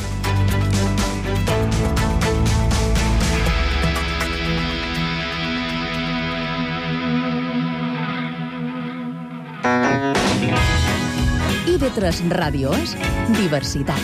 IV3 Ràdio és diversitat.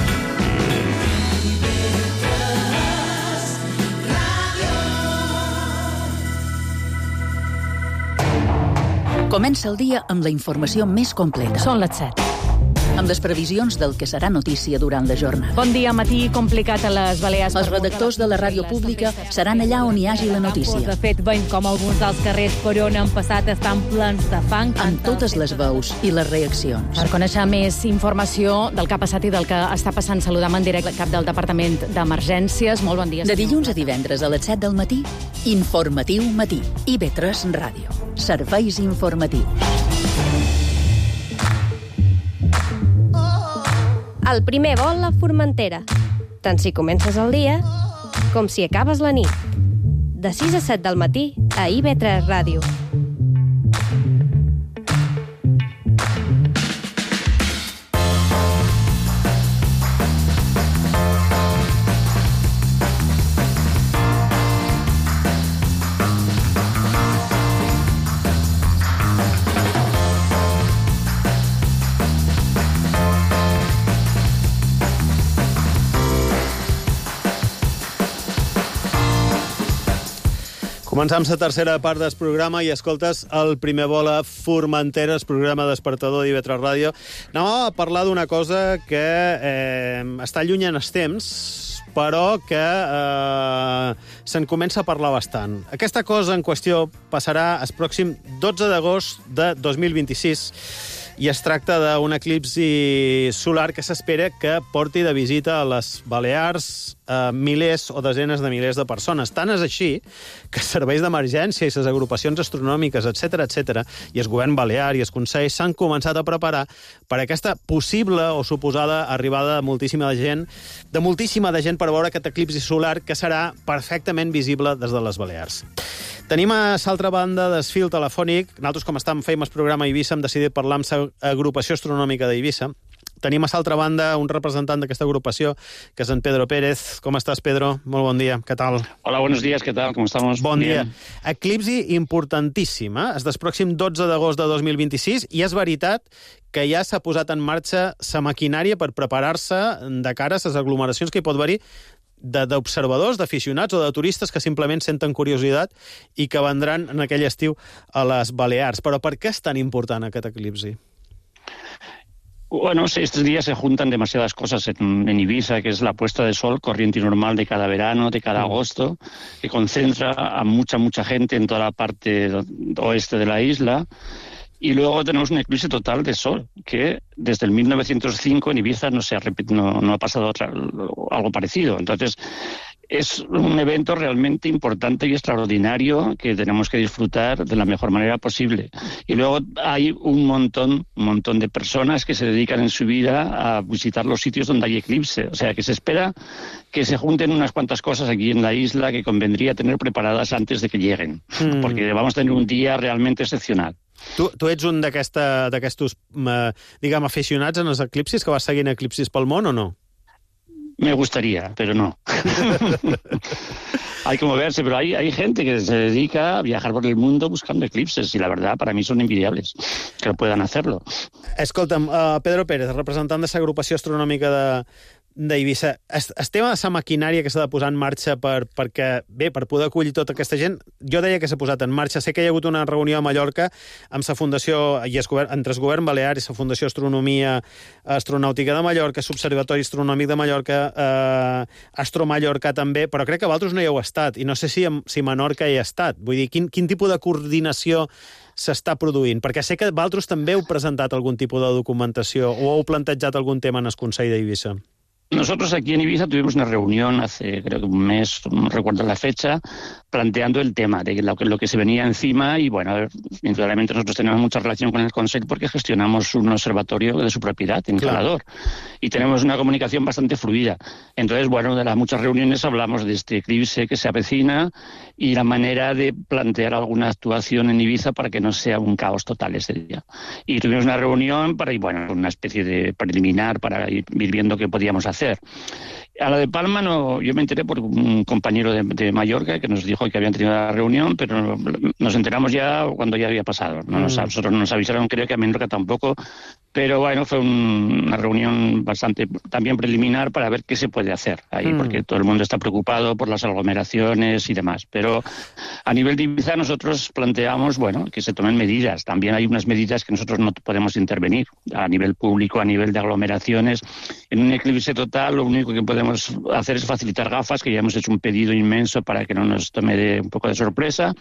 Comença el dia amb la informació més completa. Són les 7. Amb les previsions del que serà notícia durant la jornada. Bon dia, matí complicat a les Balears. Els redactors de la ràdio pública seran allà on hi hagi la notícia. De fet, veiem com alguns dels carrers per on han passat estan plens de fang. Amb totes les veus i les reaccions. Per conèixer més informació del que ha passat i del que està passant, saludam en directe el cap del Departament d'Emergències. Molt bon dia. De dilluns a divendres a les 7 del matí, Informatiu Matí. IV3 Ràdio. Serveis informatius. El primer vol a Formentera. Tant si comences el dia com si acabes la nit. De 6 a 7 del matí a IV3 Ràdio. Començam la tercera part del programa i escoltes el primer vol a Formentera, el programa despertador d'IV3 Ràdio. Anàvem a parlar d'una cosa que està lluny en els temps, però que se'n comença a parlar bastant. Aquesta cosa en qüestió passarà el pròxim 12 d'agost de 2026 i es tracta d'un eclipsi solar que s'espera que porti de visita a les Balears milers o desenes de milers de persones. Tant és així que serveis d'emergència i les agrupacions astronòmiques, etc., i el govern balear i els consells s'han començat a preparar per aquesta possible o suposada arribada de moltíssima de gent per veure aquest eclipsi solar que serà perfectament visible des de les Balears. Tenim a l'altra banda del fil telefònic, nosaltres com fèiem el programa a Eivissa hem decidit parlar amb l'agrupació astronòmica d'Eivissa. Tenim a l'altra banda un representant d'aquesta agrupació, que és en Pedro Pérez. Com estàs, Pedro? Molt bon dia. ¿Qué tal? Hola, buenos días. ¿Qué tal? ¿Cómo estamos? Bon dia. Eclipsi importantíssim, és del pròxim 12 d'agost de 2026 i és veritat que ja s'ha posat en marxa la maquinària per preparar-se de cara a les aglomeracions que hi pot haver-hi d'observadors, d'aficionats o de turistes que simplement senten curiositat i que vendran en aquell estiu a les Balears. Però per què és tan important aquest eclipsi? Bueno, estos días se juntan demasiadas cosas en Ibiza, que es la puesta de sol corriente y normal de cada verano, de cada agosto, que concentra a mucha gente en toda la parte oeste de la isla. Y luego tenemos un eclipse total de sol, que desde el 1905 en Ibiza no ha pasado algo parecido. Entonces, es un evento realmente importante y extraordinario que tenemos que disfrutar de la mejor manera posible. Y luego hay un montón de personas que se dedican en su vida a visitar los sitios donde hay eclipse. O sea, que se espera que se junten unas cuantas cosas aquí en la isla que convendría tener preparadas antes de que lleguen, porque vamos a tener un día realmente excepcional. Tu ets un d'aquestos, diguem, aficionats en els eclipsis, que vas seguint eclipsis pel món o no? Me gustaría, pero no. Hay que moverse, pero hay gente que se dedica a viajar por el mundo buscando eclipses y la verdad para mí son envidiables que puedan hacerlo. Escolta'm, Pedro Pérez, representant de l'agrupació astronòmica d'Eivissa, el tema de la maquinària que s'ha de posar en marxa per poder acollir tota aquesta gent, jo deia que s'ha posat en marxa. Sé que hi ha hagut una reunió a Mallorca amb la Fundació, entre el Govern Balear i la Fundació Astronomia Astronàutica de Mallorca, l'Observatori Astronòmic de Mallorca, Astromallorca també, però crec que vosaltres no hi heu estat, i no sé si Menorca hi ha estat. Vull dir, quin tipus de coordinació s'està produint? Perquè sé que vosaltres també heu presentat algun tipus de documentació o heu plantejat algun tema en el Consell d'Eivissa. Nosotros aquí en Ibiza tuvimos una reunión hace, creo que un mes, no recuerdo la fecha, planteando el tema de lo que se venía encima y, bueno, indudablemente nosotros tenemos mucha relación con el Consell porque gestionamos un observatorio de su propiedad en Calador y tenemos una comunicación bastante fluida. Entonces, bueno, de las muchas reuniones hablamos de este eclipse que se avecina y la manera de plantear alguna actuación en Ibiza para que no sea un caos total ese día. Y tuvimos una reunión para, bueno, una especie de preliminar para ir viendo qué podíamos hacer. A la de Palma yo me enteré por un compañero de Mallorca que nos dijo que habían tenido la reunión, pero nos enteramos ya cuando ya había pasado. Nosotros nos avisaron, creo que a Menorca tampoco, pero bueno, fue una reunión bastante también preliminar para ver qué se puede hacer ahí, porque todo el mundo está preocupado por las aglomeraciones y demás. Pero a nivel de Ibiza nosotros planteamos, bueno, que se tomen medidas. También hay unas medidas que nosotros no podemos intervenir a nivel público, a nivel de aglomeraciones. En un eclipse total lo único que podemos hacer es facilitar gafas, que ya hemos hecho un pedido inmenso para que no nos tome un poco de sorpresa,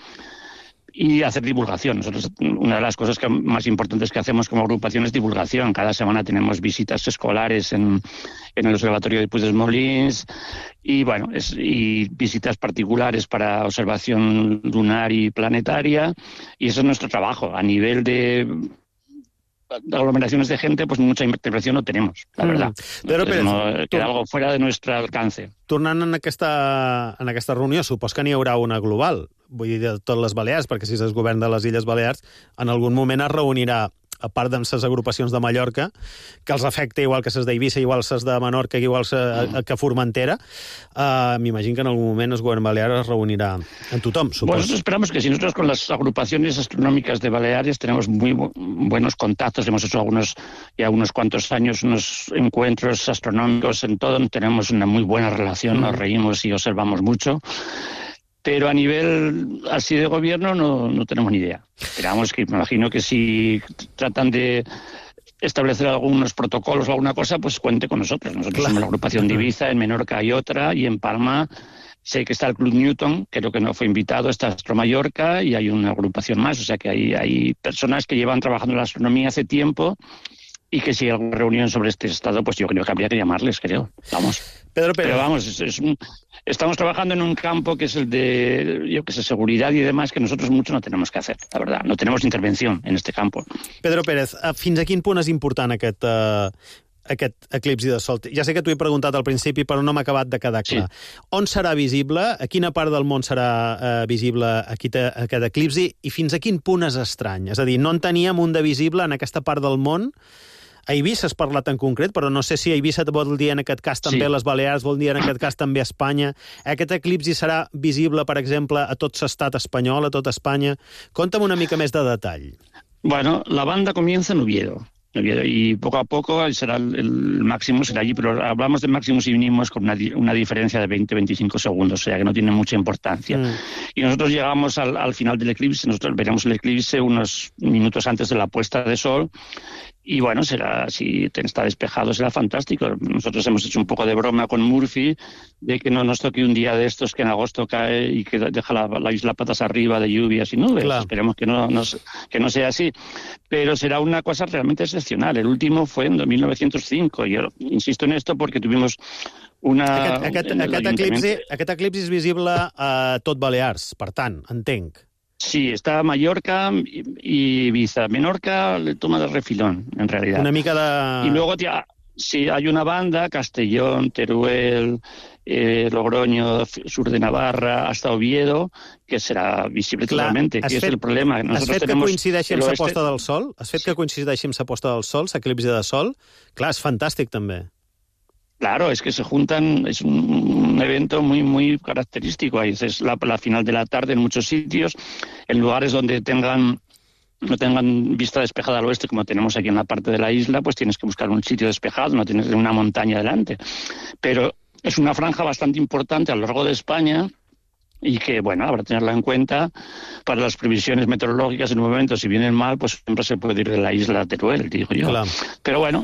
y hacer divulgación. Nosotros, una de las cosas más importantes que hacemos como agrupación es divulgación. Cada semana tenemos visitas escolares en el Observatorio de Puig dels Molins y, bueno, y visitas particulares para observación lunar y planetaria, y eso es nuestro trabajo. A nivel de aglomeraciones de gente, pues mucha intervención no tenemos, la verdad. Però, Pérez, queda algo fuera de nuestro alcance. Tornant en aquesta reunió, supos que n'hi haurà una global, vull dir, de totes les Balears, perquè si és el govern de les Illes Balears, en algun moment es reunirà, a part de les agrupacions de Mallorca, que els afecta igual que les d'Eivissa, igual les de Menorca, igual que Formentera. M'imagino que en algun moment el govern balear es reunirà en tothom, suposo. Bueno, nosotros esperamos que si nosotros con las agrupaciones astronómicas de Baleares tenemos muy buenos contactos, hemos hecho ya unos cuantos años unos encuentros astronómicos en todo, tenemos una muy buena relación, nos reímos y observamos mucho. Pero a nivel así de gobierno no tenemos ni idea. Esperamos que, me imagino que si tratan de establecer algunos protocolos o alguna cosa, pues cuente con nosotros. Nosotros somos la agrupación de Ibiza, en Menorca hay otra, y en Palma sé que está el Club Newton, creo que no fue invitado, está Astro Mallorca, y hay una agrupación más. O sea que hay personas que llevan trabajando en la astronomía hace tiempo, y que si hay alguna reunión sobre este estado, pues yo creo que habría que llamarles, creo. Vamos. Pedro Pérez. Pero vamos, estamos trabajando en un campo que es el de, yo que sé, seguridad y demás, que nosotros mucho no tenemos que hacer, la verdad. No tenemos intervención en este campo. Pedro Pérez, fins a quin punt és important aquest eclipsi de sol? Ja sé que t'ho he preguntat al principi, però no m'ha acabat de quedar clar. Sí. On serà visible? A quina part del món serà visible aquest eclipsi? I fins a quin punt és estrany? És a dir, no en teníem un de visible en aquesta part del món. A Eivissa has parlat en concret, però no sé si a Eivissa vol dir en aquest cas també les Balears, vol dir en aquest cas també Espanya. Aquest eclipsi serà visible, per exemple, a tot l'estat espanyol, a tota Espanya. Conta'm una mica més de detall. Bueno, la banda comienza en Oviedo. Y poco a poco será el máximo, será allí, pero hablamos de máximos y mínimos con una diferencia de 20-25 segundos, o sea que no tiene mucha importancia. Y nosotros llegamos al final del eclipse, nosotros veremos el eclipse unos minutos antes de la puesta de sol. Y bueno, será, si está despejado, será fantástico. Nosotros hemos hecho un poco de broma con Murphy de que no nos toque un día de estos que en agosto cae y que deja la isla patas arriba de lluvias y nubes. Claro. Esperemos que no sea así. Pero será una cosa realmente excepcional. El último fue en 1905. Yo insisto en esto porque tuvimos una... Aquest eclipsi és visible a tot Balears, per tant, entenc. Sí, está Mallorca y Ibiza. Menorca le toma de refilón, en realidad. Una mica de... Y luego sí, hay una banda, Castellón, Teruel, Logroño, sur de Navarra, hasta Oviedo, que serà visible totalmente. Aquí és el problema. Has fet que coincideixi amb la posta del sol? Has fet que coincideixi amb la posta del sol, l'eclipsi de sol? Clar, és fantàstic, també. Claro, es que se juntan, es un evento muy, muy característico. Ahí es la final de la tarde en muchos sitios, en lugares donde no tengan vista despejada al oeste, como tenemos aquí en la parte de la isla, pues tienes que buscar un sitio despejado, no tienes una montaña delante. Pero es una franja bastante importante a lo largo de España y que, bueno, habrá que tenerla en cuenta para las previsiones meteorológicas. En un momento, si vienen mal, pues siempre se puede ir de la isla Teruel, digo yo. Claro. Pero bueno,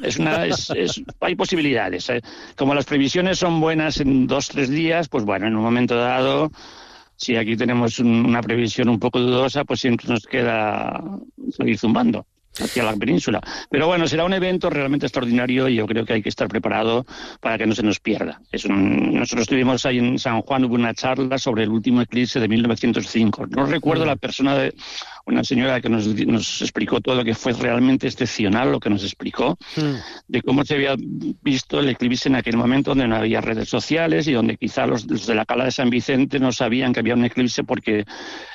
hay posibilidades. Como las previsiones son buenas en 2-3 días, pues bueno, en un momento dado, si aquí tenemos una previsión un poco dudosa, pues siempre nos queda seguir zumbando hacia la península. Pero bueno, será un evento realmente extraordinario y yo creo que hay que estar preparado para que no se nos pierda. Nosotros tuvimos ahí en San Juan, hubo una charla sobre el último eclipse de 1905. No recuerdo la persona, una señora que nos explicó todo, lo que fue realmente excepcional lo que nos explicó, de cómo se había visto el eclipse en aquel momento donde no había redes sociales y donde quizá los de la Cala de San Vicente no sabían que había un eclipse porque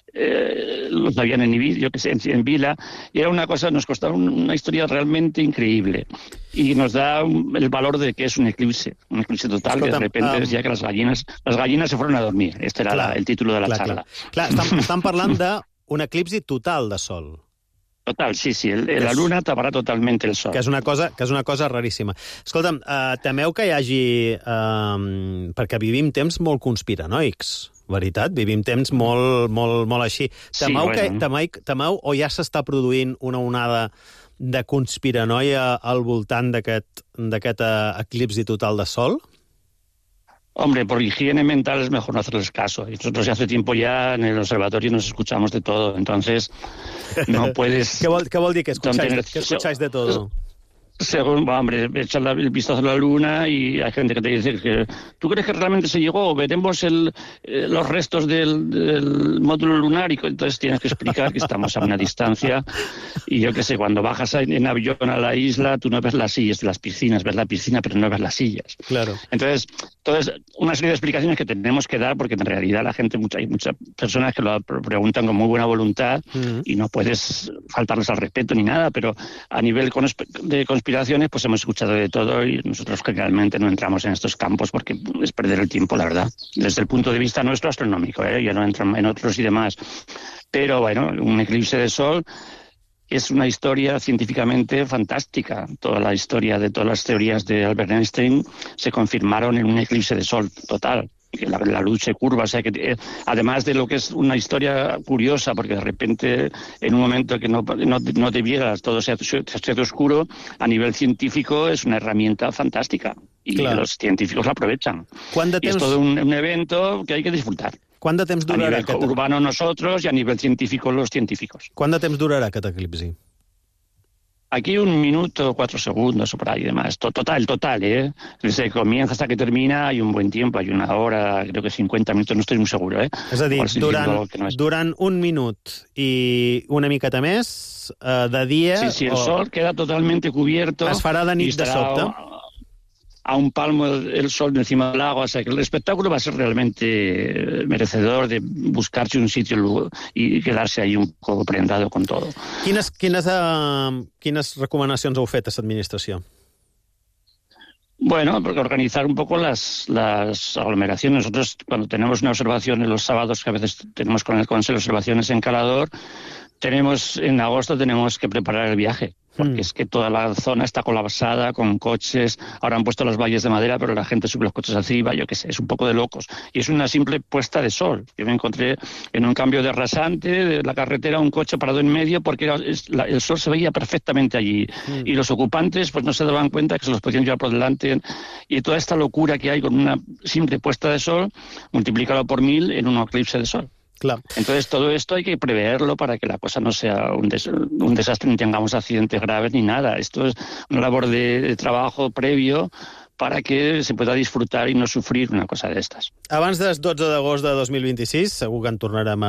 lo sabían en Vila, y era una cosa, nos costaba una historia realmente increíble y nos da el valor de que es un eclipse total, que de repente decía que las gallinas se fueron a dormir. Este era el título de la charla. Clar, estan parlant d'un eclipsi total de sol. Total, sí, la luna taparà totalment el sol. Que és una cosa raríssima. Escolta'm, temeu que hi hagi... perquè vivim temps molt conspiranoics, veritat? Vivim temps molt així. Temeu o ja s'està produint una onada de conspiranoia al voltant d'aquest eclipsi total de sol? Hombre, por higiene mental es mejor no hacerles caso. Nosotros ya hace tiempo ya en el observatorio nos escuchamos de todo, entonces no puedes... ¿Qué vol dir que escucháis de todo? Según, hombre, echar el vistazo a la luna y hay gente que te dice que ¿tú crees que realmente se llegó? Veremos los restos del módulo lunar y entonces tienes que explicar que estamos a una distancia y yo qué sé, cuando bajas en avión a la isla tú no ves las sillas de las piscinas, ves la piscina pero no ves las sillas. Claro. Entonces, una serie de explicaciones que tenemos que dar porque en realidad la gente, hay muchas personas que lo preguntan con muy buena voluntad y no puedes faltarles al respeto ni nada, pero a nivel de conspiraciones pues hemos escuchado de todo y nosotros generalmente no entramos en estos campos porque es perder el tiempo, la verdad, desde el punto de vista nuestro astronómico, ya no entran en otros y demás. Pero bueno, un eclipse de sol es una historia científicamente fantástica. Toda la historia de todas las teorías de Albert Einstein se confirmaron en un eclipse de sol total. Que la luz se curva, o sea que además de lo que es una historia curiosa, porque de repente en un momento que no te vieras, todo se hace oscuro, a nivel científico es una herramienta fantástica y los científicos la aprovechan. Y es todo un evento que hay que disfrutar. Quant de temps durarà? A nivel urbano nosotros y a nivel científico los científicos. Quant de temps durarà aquest eclipsi? Aquí 1 minuto, 4 segundos o por ahí y demás. Total, ¿eh? Desde que comienza hasta que termina hay un buen tiempo, hay 1 hora, creo que 50 minutos, no estoy muy seguro, ¿eh? És a dir, durant 1 minut i una miqueta més de dia... Sí, el sol queda totalmente cubierto. Es farà de nit de sobte. A un palmo el sol encima del agua, o sea que el espectáculo va a ser realmente merecedor de buscarse un sitio y quedarse ahí un poco prendado con todo. Quines recomanacions heu fet a l'administració? Bueno, porque organizar un poco las aglomeraciones. Nosotros cuando tenemos una observación en los sábados, que a veces tenemos con el Consejo observaciones en Calador, en agosto tenemos que preparar el viaje. porque es que toda la zona está colapsada con coches, ahora han puesto las vallas de madera, pero la gente sube los coches arriba, yo qué sé, es un poco de locos. Y es una simple puesta de sol. Yo me encontré en un cambio de rasante de la carretera un coche parado en medio porque el sol se veía perfectamente allí. Y los ocupantes pues no se daban cuenta que se los podían llevar por delante. Y toda esta locura que hay con una simple puesta de sol, multiplícalo por 1000 en un eclipse de sol. Claro. Entonces todo esto hay que preverlo para que la cosa no sea un desastre, ni tengamos accidentes graves ni nada. Esto es una labor de trabajo previo para que se pueda disfrutar i no sofrir una cosa d'estes. Abans del 12 d'agost de 2026, segur que en tornarem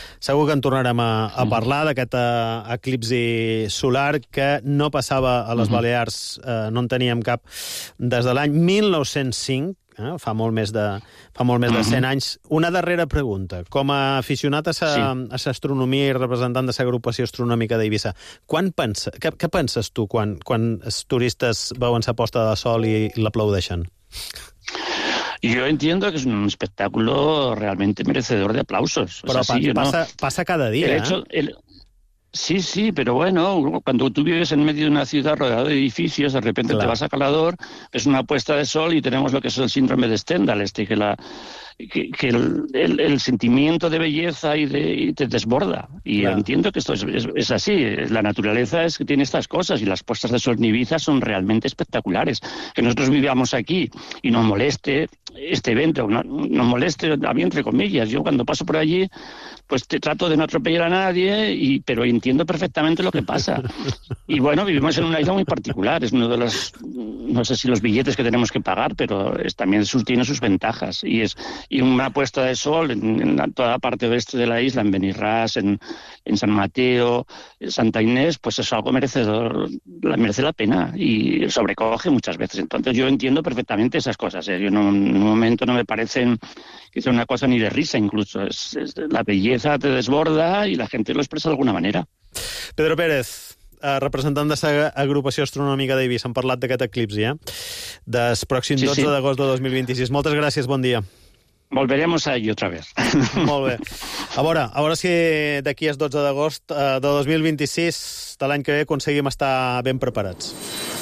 a parlar d'aquest eclipsi solar que no passava a les Balears, no en teníem cap des de l'any 1905, fa molt més de 100 anys. Una darrera pregunta. Com a aficionat a l'astronomia i representant de l'agrupació astronòmica d'Eivissa, què penses tu quan els turistes veuen la posta de sol i l'aplaudeixen? Yo entiendo que es un espectáculo realmente merecedor de aplausos. Pero pasa cada día, Sí, pero bueno, cuando tú vives en medio de una ciudad rodeada de edificios, de repente te vas a Calador, es una puesta de sol y tenemos lo que es el síndrome de Stendhal, que el sentimiento de belleza y te desborda. Y entiendo que esto es así. La naturaleza es que tiene estas cosas y las puestas de sol en Ibiza son realmente espectaculares. Que nosotros vivamos aquí y nos moleste este evento, nos moleste a mí entre comillas. Yo cuando paso por allí pues trato de no atropellar a nadie, pero entiendo perfectamente lo que pasa. Y bueno, vivimos en una isla muy particular. Es uno de los, no sé si los billetes que tenemos que pagar, pero también tiene sus ventajas. Y una puesta de sol en toda la parte oeste de la isla, en Benirràs, en San Mateo, en Santa Inés, pues es algo merece la pena y sobrecoge muchas veces. Entonces yo entiendo perfectamente esas cosas. Yo en un momento no me parecen que sea una cosa ni de risa, incluso. La belleza te desborda y la gente lo expresa de alguna manera. Pedro Pérez, representant de l'agrupació astronòmica d'Eivissa, hem parlat d'aquest eclipsi, del pròxim 12 d'agost de 2026. Moltes gràcies, bon dia. Volveremos a ello otra vez. Molt bé. A veure si d'aquí al 12 d'agost de 2026 de l'any que ve aconseguim estar ben preparats.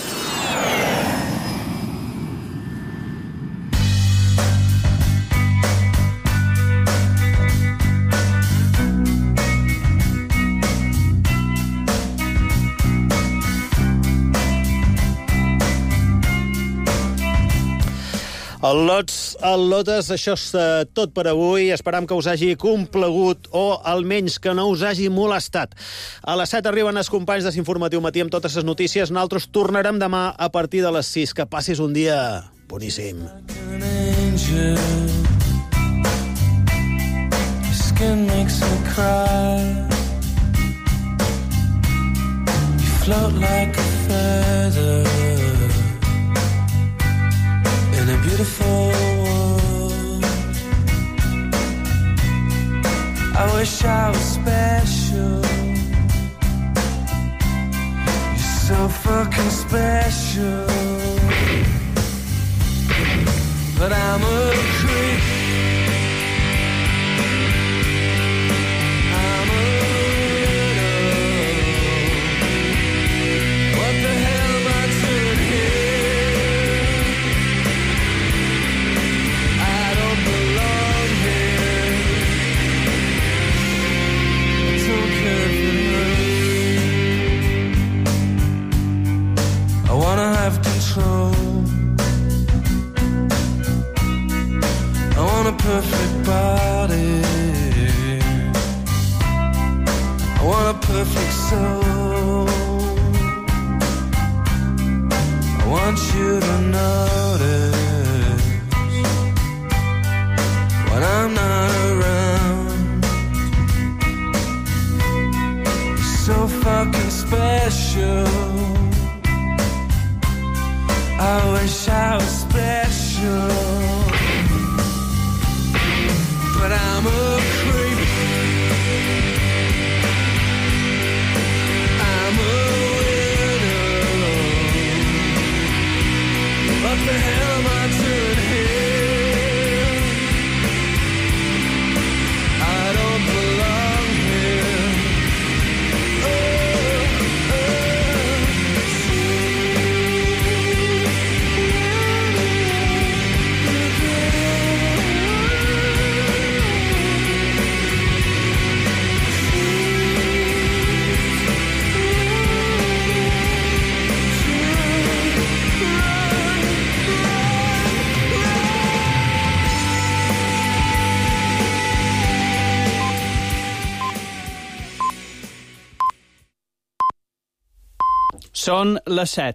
Al Lotes, això és tot per avui. Esperam que us hagi complagut o almenys que no us hagi molestat. A les 7 arriben els companys de l'Informatiu Matí amb totes les notícies. Nosaltres tornarem demà a partir de les 6. Que passis un dia boníssim. Skin makes me cry. You float like a feather in a beautiful world. I wish I was special. You're so fucking special. But I'm a creep. I'm a widow. What the hell am I doing here? I don't belong here. I don't care if it hurts. I wanna have control. I want a perfect body. I want a perfect soul. I want you to notice when I'm not around. You're so fucking special. I wish I was special. But I'm a creep. I'm a widow. What the hell am I doing here? I don't belong here. Oh, oh. Són les 7.